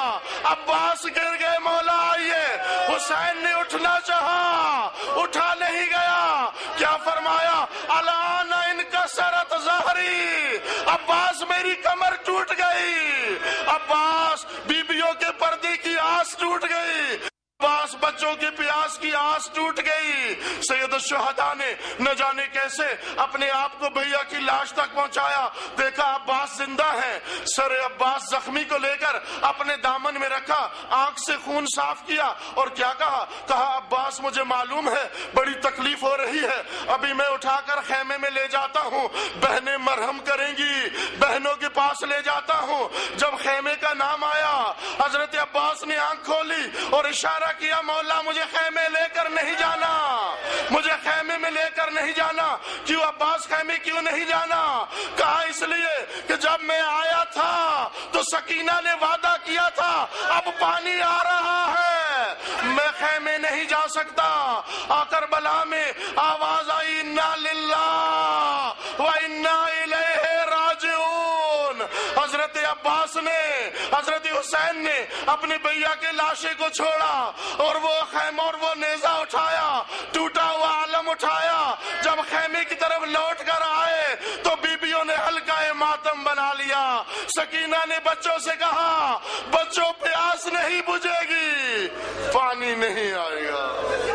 S1: عباس گر گئے, مولا آئیے. حسین نے اٹھنا چاہا, اٹھا نہیں گیا. کیا فرمایا؟ الان انکسرت ظہری, عباس میری کمر ٹوٹ گئی, عباس بیبیوں کے پردے کی آس ٹوٹ گئی, عباس بچوں کی پیاس کی آس ٹوٹ گئی. سید الشہداء نے نہ جانے کیسے اپنے آپ کو بھیا کی لاش تک پہنچایا, دیکھا عباس زندہ ہے. سر عباس زخمی کو لے کر اپنے دامن میں رکھا, آنکھ سے خون صاف کیا اور کیا کہا؟ کہا عباس مجھے معلوم ہے بڑی تکلیف ہو رہی ہے, ابھی میں اٹھا کر خیمے میں لے جاتا ہوں, بہنیں مرہم کریں گی, بہنوں کے پاس لے جاتا ہوں. جب خیمے کا نام آیا حضرت عباس نے آنکھ کھولی اور اشارہ کیا یا مولا مجھے خیمے لے کر نہیں جانا، مجھے خیمے میں لے کر نہیں جانا۔ کیوں عباس خیمے کیوں نہیں جانا؟ کہا اس لیے کہ جب میں آیا تھا تو سکینہ نے وعدہ کیا تھا اب پانی آ رہا ہے، میں خیمے نہیں جا سکتا۔ آ کربلا میں آواز آئی انا للہ و انا الیہ راجعون۔ حضرت عباس نے، حضرت حسین نے اپنی بھیا کے لاشے کو چھوڑا اور وہ خیمہ اور وہ نیزہ اٹھایا، ٹوٹا ہوا علم اٹھایا۔ جب خیمے کی طرف لوٹ کر آئے تو بیبیوں نے حلقہ ماتم بنا لیا۔ سکینہ نے بچوں سے کہا بچوں پیاس نہیں بجھے گی، پانی نہیں آئے گا۔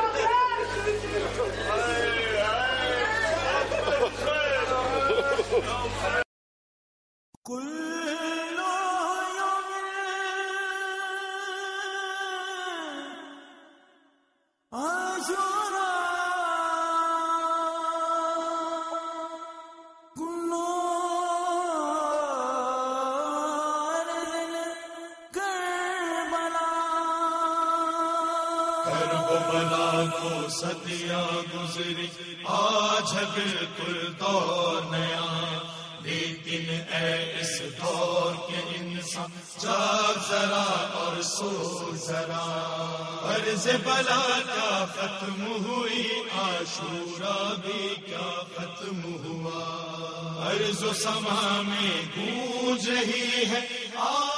S3: کربلا کو صدیاں گزری آج ہے بالکل دور نیا، لیکن اے اس دور کے انسان جاگ ذرا اور سو ذرا۔ عرض بلا کیا ختم ہوئی، عاشورہ بھی کیا ختم ہوا، عرض و سما میں گونج رہی ہے